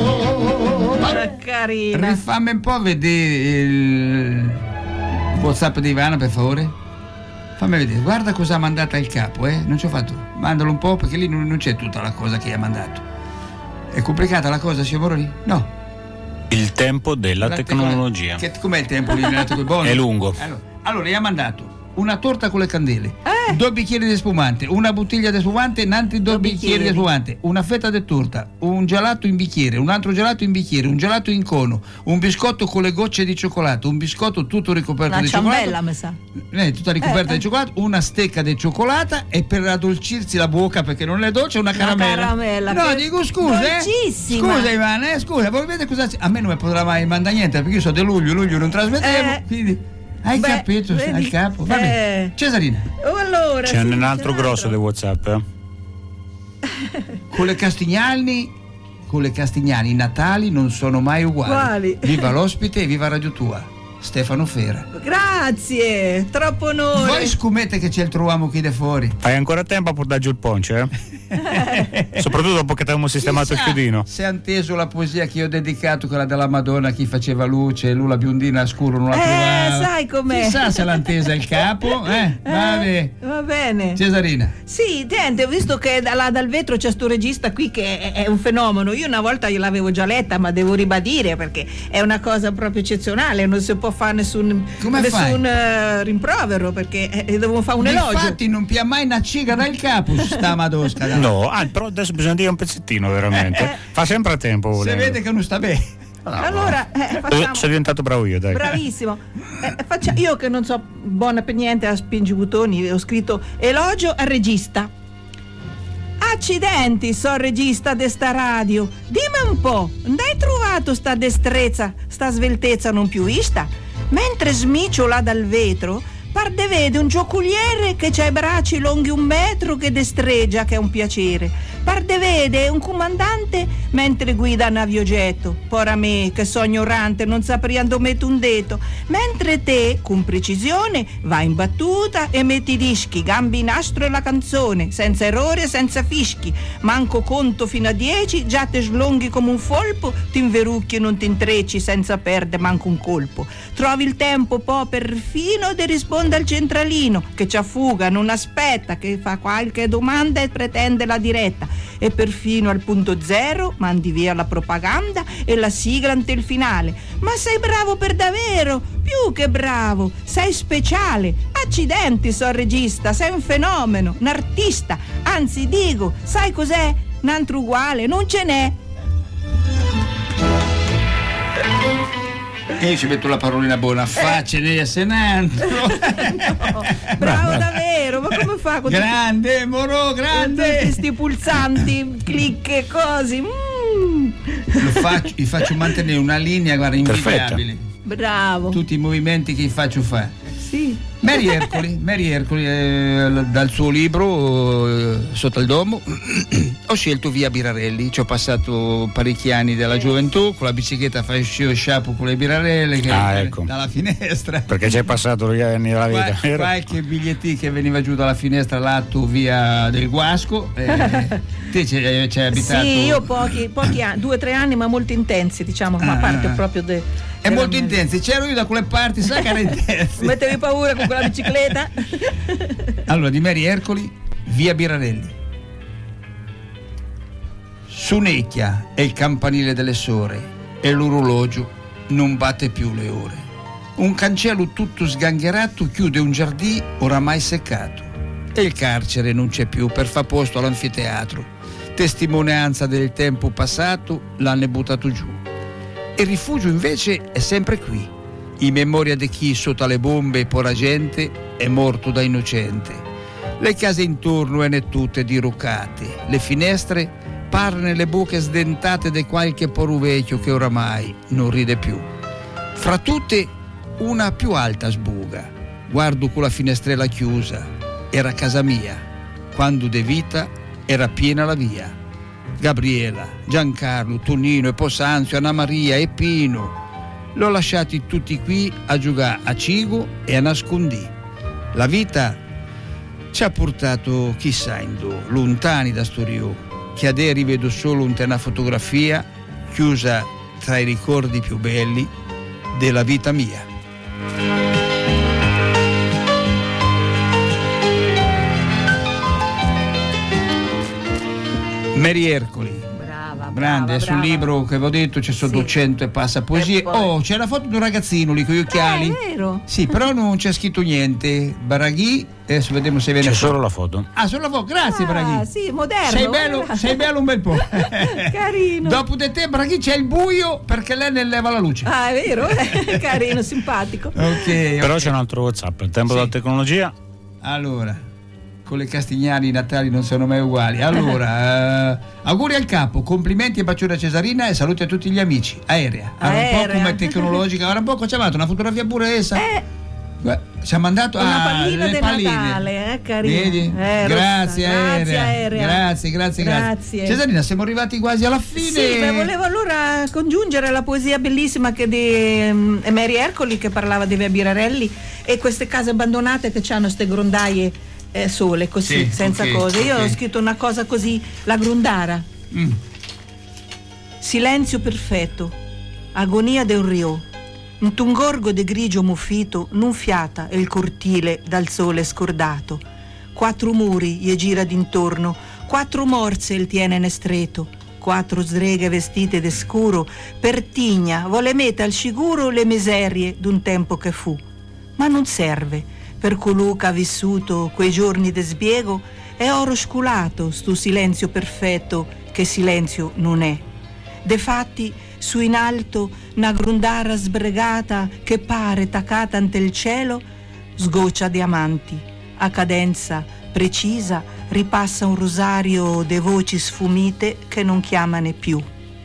Carina. Rifammi un po' vedere il WhatsApp di Ivana, per favore. Fammi vedere, guarda cosa ha mandato il capo, eh? Non ci ho fatto. Mandalo un po', perché lì non, non c'è tutta la cosa che ha mandato. È complicata la cosa, signor Moroni? No. Il tempo della La tecnologia. Che, com'è il tempo lì? È lungo. Allora, allora, gli ha mandato una torta con le candele, eh. due bicchieri di spumante, una bottiglia di spumante, innanzi due bicchieri. bicchieri di spumante, una fetta di torta, un gelato in bicchiere, un altro gelato in bicchiere, un gelato in cono, un biscotto con le gocce di cioccolato, un biscotto tutto ricoperto una di ciambella, cioccolato, mi sa. eh, tutta ricoperta eh, di cioccolato, una stecca di cioccolata e per addolcirsi la bocca perché non è dolce una caramella. Una caramella. No, dico scusa, eh. Scusa Ivana, eh, scusa, voi vedete cosa a me non mi potrà mai mandare niente perché io so di luglio, luglio non trasmettevo, eh. quindi hai Beh, capito, vedi, al capo. Va bene. Eh. Cesarina. Oh, allora, c'è sì, un altro certo. grosso di WhatsApp. Eh? Con le Castignani, con le Castignani, i Natali non sono mai uguali. Quali? Viva l'ospite e viva Radio Tua. Stefano Fera. Grazie, troppo onore. Voi scumete che ce lo troviamo qui da fuori. Hai ancora tempo a portare giù il ponce, eh? Soprattutto dopo che ti abbiamo sistemato Chissà il chiodino. Se hanno teso la poesia che io ho dedicato, quella della Madonna, chi faceva luce, lui la biondina a scuro non la eh, trovava. sai com'è. Chissà se l'hanno tesa il capo, eh? Vabbè. Va bene. Cesarina. Sì, niente, ho visto che da là dal vetro c'è sto regista qui che è, è un fenomeno. Io una volta gliel'avevo già letta, ma devo ribadire perché è una cosa proprio eccezionale, non si può fare nessun, nessun uh, rimprovero perché eh, devo fare un elogio. Infatti non pia mai una ciga dal capo sta madosca. Dai. No, ah, però adesso bisogna dire un pezzettino veramente. Fa sempre a tempo. Se volendo. vede che non sta bene. No, allora eh, facciamo... sono diventato bravo io, dai. Bravissimo. Eh, faccia... Io che non so buona per niente a spingi buttoni, ho scritto elogio al regista. Accidenti, so regista de sta radio. Dimmi un po', non hai trovato sta destrezza, sta sveltezza non più vista? Mentre smicio là dal vetro, par de vede un giocoliere che c'ha i bracci lunghi un metro che destreggia, che è un piacere. Par de vede un comandante mentre guida un aviogetto. Pora me, che so ignorante, non saprei dove metto un dito. Mentre te, con precisione, vai in battuta e metti i dischi, gambi in astro e la canzone, senza errore e senza fischi. Manco conto fino a dieci, già te slonghi come un folpo, ti inverucchi e non ti intrecci senza perdere manco un colpo. Trovi il tempo po' perfino de risponde al centralino, che c'ha fuga, non aspetta, che fa qualche domanda e pretende la diretta. E perfino al punto zero mandi via la propaganda e la sigla ante il finale. Ma sei bravo per davvero, più che bravo, sei speciale. Accidenti, so regista, sei un fenomeno, un artista. Anzi dico, sai cos'è? Un altro uguale, non ce n'è. E io ci metto la parolina buona, faccia ne a Senando. No, bravo davvero, ma come fa? Con Grande, tutti- Moro, grande. con tutti sti pulsanti, clic e cosi. Mm. Lo faccio, vi faccio mantenere una linea, guarda, invidiabile. Bravo. Tutti i movimenti che vi faccio fare. Sì. Mary Ercoli, Mary Ercoli eh, dal suo libro eh, Sotto il domo ho scelto Via Birarelli, ci ho passato parecchi anni della gioventù con la bicicletta a fare scio e sciapo con le birarelle che Ah, ecco. dalla finestra. Perché ci hai passato gli anni della vita, Qua- vero? qualche bigliettino che veniva giù dalla finestra lato via del Guasco. eh, te ci hai ci hai abitato. Sì, io pochi, pochi anni, due o tre anni, ma molto intensi, diciamo, ma a parte Ah. proprio de, È molto intenso, c'ero io da quelle parti, sai che era intenso. mettevi paura con quella bicicletta. Allora, di Mary Ercoli, Via Birarelli. Su Necchia è il campanile delle sore e l'orologio non batte più le ore. Un cancello tutto sgangherato chiude un giardino oramai seccato e il carcere non c'è più per far posto all'anfiteatro. Testimonianza del tempo passato l'hanno buttato giù. Il rifugio invece è sempre qui, in memoria di chi sotto le bombe por la gente è morto da innocente. Le case intorno erano tutte diroccate, le finestre parne le bocche sdentate di qualche poru vecchio che oramai non ride più. Fra tutte una più alta sbuga, guardo con la finestrella chiusa, era casa mia, quando de vita era piena la via. Gabriela, Giancarlo, Tonino e Posanzio, Anna Maria e Pino. L'ho lasciati tutti qui a giocare a cigo e a nascondì. La vita ci ha portato chissà in do, lontani da sto rio, che ad eri vedo solo una fotografia chiusa tra i ricordi più belli della vita mia. Mary Ercoli. Brava, Grande, è sul libro che avevo detto c'è sono Sì. duecento e passa poesie. E poi- Oh, c'è la foto di un ragazzino lì con gli occhiali. Eh, è vero. Sì, però non c'è scritto niente. Baraghi, adesso vediamo se viene C'è fuori. solo la foto. Ah, solo la foto, grazie Ah, Baraghi. sì, moderno. Sei bello, eh. sei bello un bel po'. Carino. Dopo di te, Baraghi, c'è il buio perché lei ne leva la luce. Ah, è vero? Carino, simpatico. Ok, Però ok. c'è un altro WhatsApp, il tempo Sì. della tecnologia. Allora, con le Castigliani i Natali non sono mai uguali. Allora, eh, auguri al capo, complimenti e bacione a Cesarina e saluti a tutti gli amici. Aerea, era un po' Aerea. come tecnologica, ora un po' ci ha mandato una fotografia pure essa. Eh. Beh, ci ha mandato Una ah, pallina le di palline. Natale, eh, carino. Vedi? Eh, grazie, rossa. Aerea. Grazie, Aerea. Grazie, grazie, grazie. Grazie. Cesarina, siamo arrivati quasi alla fine. Sì, beh, volevo allora congiungere la poesia bellissima che di um, Mary Ercoli, che parlava di Via Birarelli, e queste case abbandonate che hanno ste grondaie eh, sole, così, Sì, senza ok, cose. Io ok. ho scritto una cosa così, la grondara. Mm. Silenzio perfetto, agonia del rio, un tungorgo de grigio muffito non fiata il cortile dal sole scordato. Quattro muri gli gira d'intorno, quattro morse il tiene ne stretto, quattro sdreghe vestite de scuro, per tigna vuole mette al sicuro le miserie d'un tempo che fu. Ma non serve, per colui che ha vissuto quei giorni de sbiego, è oro sculato stu silenzio perfetto che silenzio non è. Defatti, su in alto, una grondara sbregata che pare tacata ante il cielo, sgoccia diamanti. A cadenza precisa ripassa un rosario de voci sfumite che non chiamane più.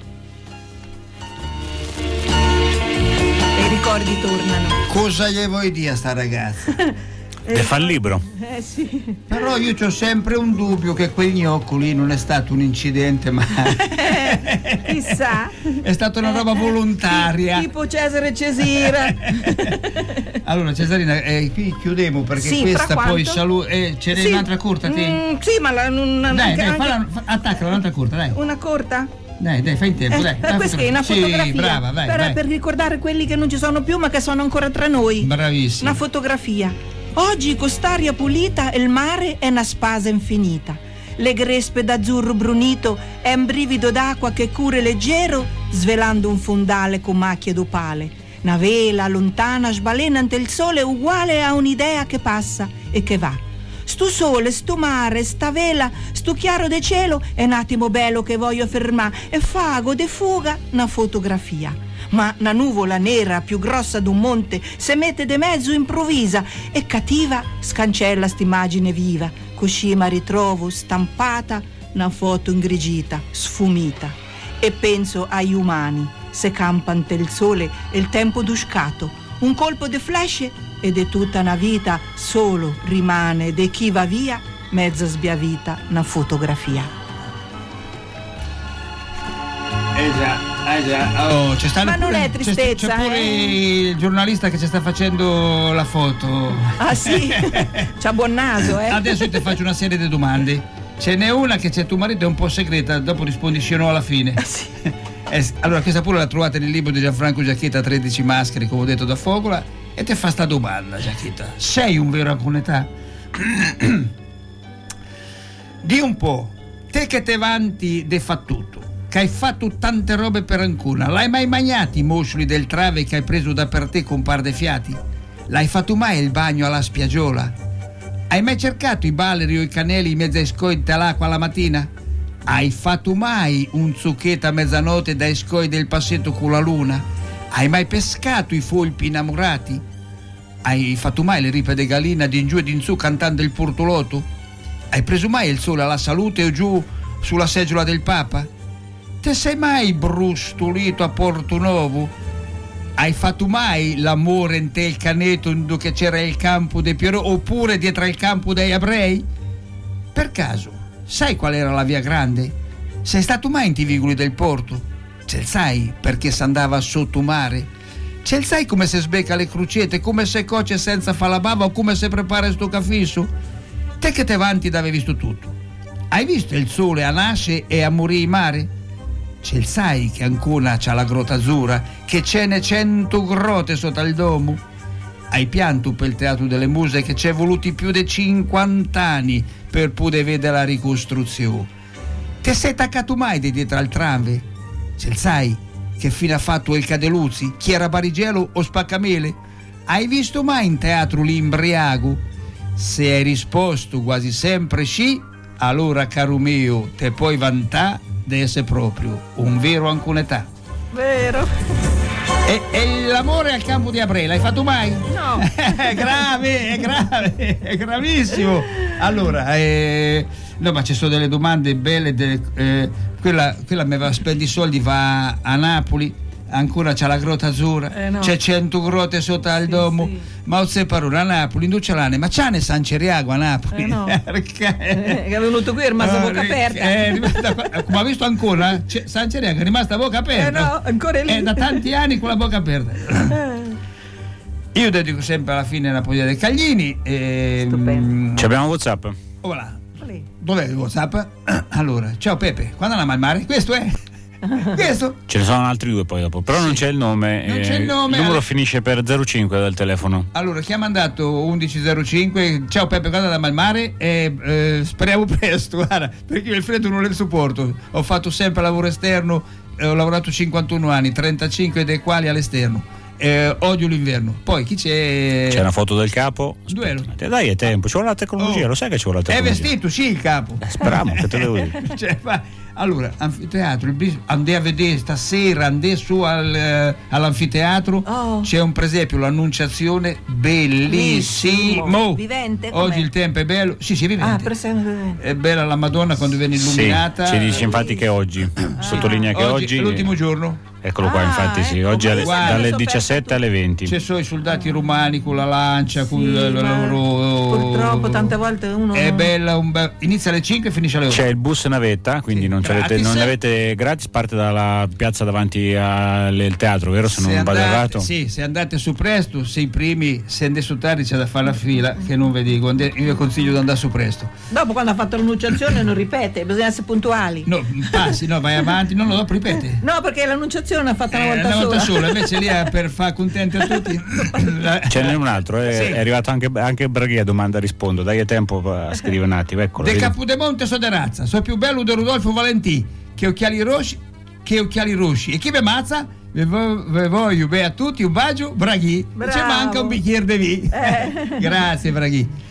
E i ricordi tornano. Cosa gli vuoi dire a sta ragazza? Te fa il libro. Eh sì. Però io ho sempre un dubbio che quel gnocco lì non è stato un incidente, ma Chissà. è stata una roba volontaria. Tipo Cesare Cesira. Allora Cesarina, eh, qui chiudiamo perché Sì, questa fra poi quanto? saluto. Eh, ce n'è Sì. un'altra corta, te? Mm, sì, ma la, non, dai, anche, dai, anche- falla, fa- attaccala un'altra corta, dai. una corta? Dai, dai, fai in tempo, dai. Eh, Dai, questa è una sì, fotografia brava, vai, per, vai. per ricordare quelli che non ci sono più ma che sono ancora tra noi. Bravissimo. Una fotografia. Oggi cost'aria pulita il mare è una spasa infinita. Le grespe d'azzurro brunito è un brivido d'acqua che cure leggero svelando un fondale con macchie d'opale. Una vela lontana sbalena ante il sole uguale a un'idea che passa e che va. stu sole, stu mare, sta vela, stu chiaro de cielo è un attimo bello che voglio fermare e fago de fuga una fotografia. Ma una nuvola nera più grossa d'un monte se mette de mezzo improvvisa e cattiva scancella st'immagine viva, così ma ritrovo stampata una foto ingrigita, sfumita e penso agli umani se campante il sole e il tempo d'uscato, un colpo de flash ed è tutta una vita solo rimane de chi va via mezza sbiavita una fotografia. Eh già, eh già. Oh, c'è sta Ma non pure, è tristezza, c'è, c'è pure eh? il giornalista che ci sta facendo la foto. Ah sì? C'ha buon naso, eh? Adesso io ti faccio una serie di domande. Ce n'è una che c'è tuo marito è un po' segreta, dopo rispondi sì o no alla fine. Ah, sì. Eh, allora, questa pure la trovate nel libro di Gianfranco Giacchetta, tredici maschere, come ho detto da Fogola, e ti fa sta domanda, Giacchetta. Sei un vero Ancunetà? Di un po', te che te vanti de fa tutto, che hai fatto tante robe per Ancuna, l'hai mai mangiati i moscioli del trave che hai preso da per te con par de fiati? L'hai fatto mai il bagno alla spiaggiola? Hai mai cercato i baleri o i caneli in mezzo ai scoi all'acqua la mattina? Hai fatto mai un zucchetto a mezzanotte dai scoi del passetto con la luna? Hai mai pescato i folpi innamorati? Hai fatto mai le ripe de gallina di in giù e di in su cantando il portolotto? Hai preso mai il sole alla salute o giù sulla seggiola del Papa? Te sei mai brustolito a Porto Novo? Hai fatto mai l'amore in te il caneto dove c'era il campo dei Piero oppure dietro il campo dei Abrei? Per caso, sai qual era la via grande? Sei stato mai in Tiviguli del Porto? Ce sai perché s'andava sotto mare? Ce sai come si sbecca le crucette, come se coce senza fa la bava o come se prepara sto cafisso? Te che te vanti d'aver visto tutto. Hai visto il sole a nasce e a morire in mare? Ce sai che Ancona c'ha la grotta azzurra, che ce ne cento grotte sotto il domo? Hai pianto per il Teatro delle Muse che c'è voluti più di cinquanta anni per poter vedere la ricostruzione? Te sei attaccato mai di dietro al tramve? Ce sai che fine ha fatto il Cadeluzzi? Chi era Barigelo o Spaccamele? Hai visto mai in teatro l'imbriago? Se hai risposto quasi sempre sì, allora caro mio te puoi vantare di essere proprio un vero Ancunetà. Vero. E, e l'amore al campo di Abrei l'hai fatto mai? No. È grave, è grave, è gravissimo. Allora, eh, no, ma ci sono delle domande belle. Delle, eh, quella, quella mi va a spendere i soldi, va a Napoli. Ancora c'è la grotta azzurra, eh no. C'è cento grotte sotto al sì, domo, sì. Ma se parole a Napoli, in Ducelane, ma c'è ne San Ceriago a Napoli? Eh no. Perché? Eh, è venuto qui è rimasto a bocca aperta. È rimasta, come ha visto ancora, San Ceriago è rimasta a bocca aperta. Eh no, ancora lì. È da tanti anni con la bocca aperta. Io dedico sempre alla fine la poesia dei Caglini. E, Ci abbiamo WhatsApp. Voilà. Dov'è il WhatsApp? Allora, ciao Pepe, quando andiamo al mare? Questo è? Questo? Ce ne sono altri due poi dopo, però sì. non c'è il nome. Non eh, c'è il nome. Il numero alle... finisce per zero cinque del telefono. Allora, chi ha mandato undici zero cinque? Ciao Pepe, quando andiamo al mare? E, eh, speriamo presto, guarda, perché io il freddo non le sopporto. Ho fatto sempre lavoro esterno, eh, ho lavorato cinquantuno anni, trentacinque dei quali all'esterno. Eh, odio l'inverno. Poi chi c'è? C'è una foto del capo. Duello. Dai, è tempo, ci vuole la tecnologia, oh. Lo sai che ci vuole la È tecnologia. vestito, sì, il capo. Eh, speriamo che te lo dire. Cioè, fa... Allora, anfiteatro, andai a vedere stasera, andai su al, eh, all'anfiteatro, oh. C'è un presepio, l'Annunciazione, bellissimo. Bellissimo. Vivente? Com'è? Oggi il tempo è bello. Sì, sì, vivente. Ah, per esempio vivente. È bella la Madonna quando viene illuminata. Sì, ci dice infatti che oggi, ah. sottolinea che oggi, oggi è l'ultimo giorno. Eccolo qua, ah, infatti sì, ecco, oggi alle, guarda, dalle diciassette alle venti. Ci sono i soldati romani con la lancia, sì, con il loro... Purtroppo tante volte uno... È bella, un be... inizia alle cinque e finisce alle otto. C'è il bus navetta, quindi sì, non, avete, non ne avete gratis, parte dalla piazza davanti al teatro, vero? Se, se non vado errato. Sì, se andate su presto, sei i primi, se andate su tardi c'è da fare la fila, che non vi dico, io consiglio di andare su presto. Dopo quando ha fatto l'annunciazione non ripete, bisogna essere puntuali. No, passi, no, vai avanti, non lo dopo ripete. No, perché l'annunciazione l'ha fatta una volta una volta sola. sola, invece lì per far contenti a tutti. Ce n'è un altro, è, sì. è arrivato anche, anche Braghi a domanda rispondo, dai tempo a scrivere un attimo, eccolo. De Capudemonte so de razza, so più bello di Rudolfo Valentì, che occhiali rossi, che occhiali rossi. E chi mi ammazza? Vi voglio bene a tutti, un bacio, Braghi. Bravo. Ci manca un bicchiere di vino. Eh. Grazie Braghi.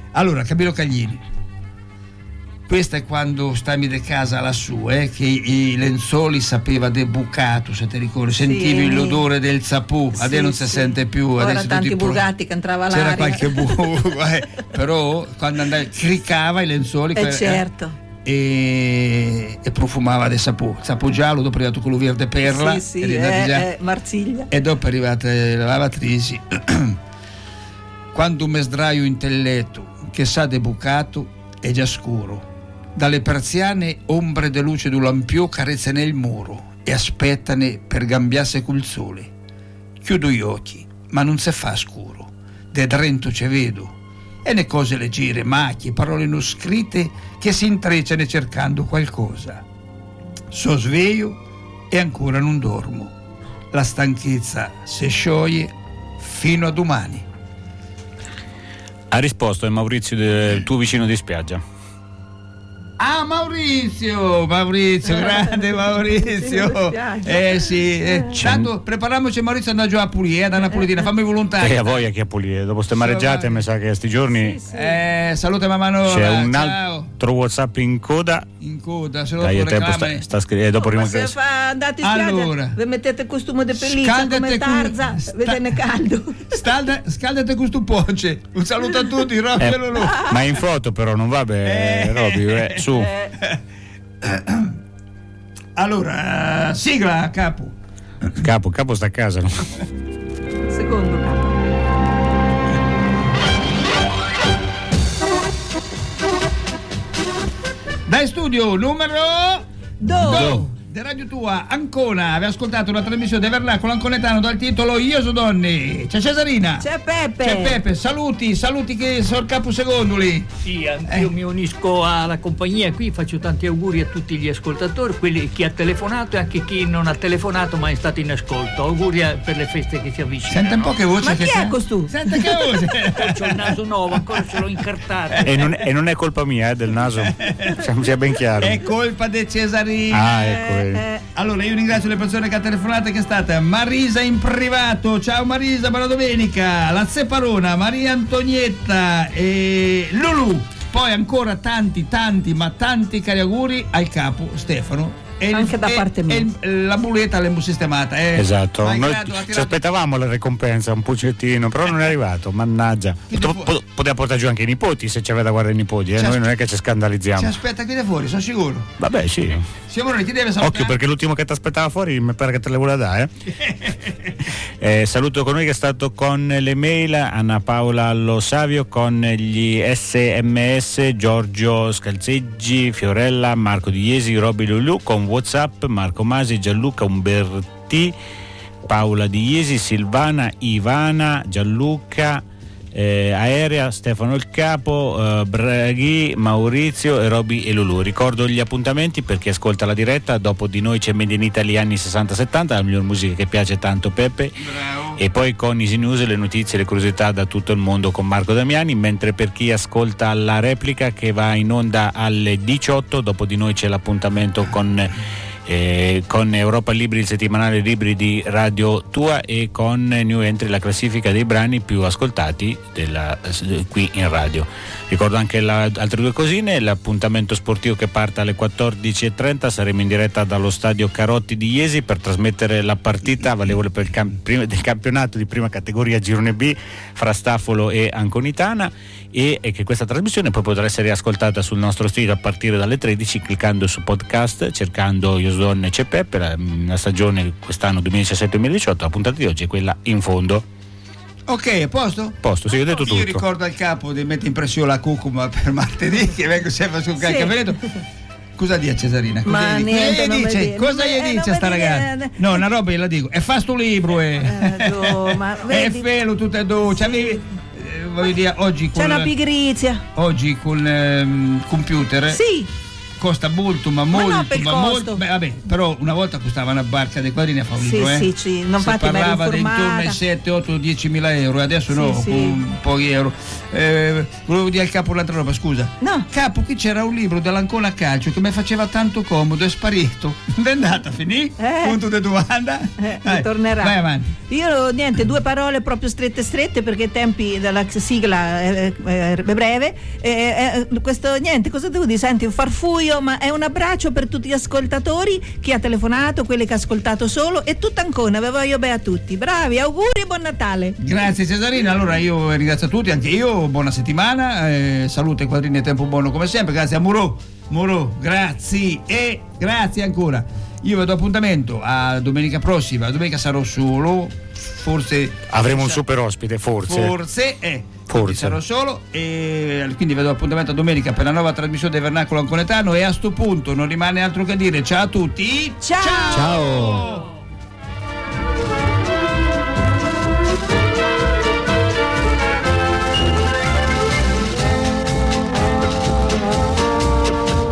Allora, Camillo Caglini, questa è quando stavi de casa lassù, eh, che i lenzuoli sapeva de bucato, se ti ricordi, sentivi Sì. l'odore del sapù, Sì, adesso non si sì. sente più. Ora Adesso tanti tutti pro- bugatti che entrava c'era l'aria. qualche buco, eh, però quando andavi cricava i lenzuoli Eh, que- certo. e, e profumava del sapù, sapù giallo, dopo è arrivato quello verde perla, Sì, sì, ed è andato eh, già- eh, Marsiglia. e dopo è arrivata la lavatrice. Quando un mesdraio intelletto che sa de bucato è già scuro, dalle persiane ombre de luce d'un lampiò carezzano il muro e aspettane per gambiasse col sole. Chiudo gli occhi, ma non se fa scuro, de drento ce vedo, e ne cose leggere, macchie, parole non scritte che si intrecciano cercando qualcosa. So sveglio e ancora non dormo, la stanchezza si scioglie fino a domani. Ha risposto è Maurizio, del tuo vicino di spiaggia. Ah, Maurizio, Maurizio, grande Maurizio. Eh sì, eh, tanto prepariamoci, Maurizio, andare giù a pulire, eh, da una pulitina, fammi E volontario. a voglia che a pulire, dopo ste mareggiate mi sa che a sti giorni Eh, saluta mamma Nora, c'è un ciao. altro WhatsApp in coda. In coda, se no Dai, dopo a tempo reclama. sta, sta scrivendo, dopo Ma rimane- se fa andate in spiaggia, Allora. vi mettete costume di pelliccia Scaldate come con- Tarza, vedete caldo. Scalda, scaldate questo ponce. Un saluto a tutti, Robby Eh, e Lulu. ma in foto però non va bene, Roby, eh, su. Allora, sigla, capo. Capo, capo sta a casa, no? Secondo capo. Dai studio numero Do. di Radio Tua, Ancona. Aveva ascoltato una trasmissione di Vernacolo anconetano dal titolo Io so donne. C'è Cesarina. C'è Peppe. C'è Peppe, saluti, saluti che sono capo secondoli. Sì, anch'io mi unisco alla compagnia qui, faccio tanti auguri a tutti gli ascoltatori, quelli chi ha telefonato e anche chi non ha telefonato ma è stato in ascolto. Auguri a- per le feste che si avvicinano. Sente un po' che voce Ma che chi c'è. è costù? Sente che voce. C'ho il naso nuovo, ancora ce l'ho incartato. E non, e non è colpa mia, eh, del naso. Siamo sia ben chiaro. È colpa di Cesarina. Ah, ecco, vedi. Allora io ringrazio le persone che ha telefonato, che è stata Marisa in privato, ciao Marisa, buona domenica, la Zeparona, Maria Antonietta e Lulu, poi ancora tanti tanti ma tanti cari auguri al capo Stefano. E Anche da e- parte mia. e il- la buletta l'abbiamo sistemata, eh. Esatto, Ma in noi grado, l'ha ci tirato- aspettavamo la ricompensa, un puccettino, però non è arrivato, mannaggia. Pot- pot- poteva portare giù anche i nipoti se ci aveva da guardare i nipoti, eh? Ci Noi aspe- non è che ci Ci scandalizziamo. aspetta qui da fuori, sono sicuro. Vabbè, sì. Simone, chi deve salutare? Occhio perché l'ultimo che ti aspettava fuori mi pare che te le vuole dare. Eh? Eh, saluto con noi che è stato con le mail Anna Paola Lo Savio, con gli sms Giorgio Scalzeggi, Fiorella, Marco Di Iesi, Roby Lulu, con WhatsApp Marco Masi, Gianluca Umberti, Paola Di Iesi, Silvana, Ivana, Gianluca, eh, Aerea, Stefano il Capo, eh, Braghi, Maurizio e Roby e Lulu. Ricordo gli appuntamenti per chi ascolta la diretta: dopo di noi c'è Made in Italy anni sessanta settanta, la miglior musica che piace tanto Peppe. Bravo. E poi con Easy News le notizie e le curiosità da tutto il mondo con Marco Damiani, mentre per chi ascolta la replica che va in onda alle diciotto, dopo di noi c'è l'appuntamento con Eh, con Europa Libri, il settimanale libri di Radio Tua, e con New Entry, la classifica dei brani più ascoltati della, qui in radio. Ricordo anche la, altre due cosine: l'appuntamento sportivo che parte alle quattordici e trenta, saremo in diretta dallo stadio Carotti di Iesi per trasmettere la partita valevole per il camp- del campionato di prima categoria Girone B fra Staffolo e Anconitana, e, e che questa trasmissione poi potrà essere ascoltata sul nostro sito a partire dalle tredici cliccando su podcast, cercando Io Donne e C'è Peppe. La, la stagione quest'anno duemiladiciassette duemiladiciotto, la puntata di oggi è quella in fondo. Ok, a posto? Posto, sì, ho detto Io tutto. ricordo al capo di mettere in pressione la cucuma per martedì, che vengo sempre sul Sì. campionato. Cosa dice Cesarina? Cosa Ma gli dice? niente, Cosa non gli mi dice? dire, Cosa non gli mi- eh, dice non a sta mi ragazza? dire- No, una roba gliela dico. E fa sto libro, eh. Eh, Gio, ma E vedi, felo tutte e due. C'avevi, eh, voglio dire, oggi c'è con una pigrizia. oggi con ehm, computer. Sì. costa molto, ma molto, no, ma, per il molto. costo. Beh, vabbè, però una volta costava una barca dei quadrini a fare un Sì, libro, eh. sì, sì, non Si fate bene parlava di informata. intorno ai sette, otto, dieci mila euro, adesso Sì, no, sì. con pochi euro. Eh, volevo dire al capo un'altra roba, scusa. No. Capo, qui c'era un libro dell'Ancona Calcio che mi faceva tanto comodo, è sparito. Dove è andata? Finì? Eh. Punto di domanda? Eh, Dai, ritornerà. vai avanti. Io niente, due parole proprio strette strette perché i tempi della sigla è, è breve. Eh, eh, questo niente, cosa devo dire? Senti, un farfuglio, ma è un abbraccio per tutti gli ascoltatori, chi ha telefonato, quelli che ha ascoltato solo e tutta Ancona, ve voglio bene a tutti. Bravi, auguri e buon Natale. Grazie Cesarina, allora io ringrazio tutti, anche io, buona settimana, eh, salute, quadrini e tempo buono come sempre, grazie a Muro, Muro, grazie e grazie ancora. Io vi do appuntamento a domenica prossima, domenica sarò solo, forse avremo un super ospite, forse. Forse, eh, Forse. sarò solo e quindi vi do appuntamento a domenica per la nuova trasmissione del Vernacolo Anconetano e a sto punto non rimane altro che dire ciao a tutti. Ciao. Ciao.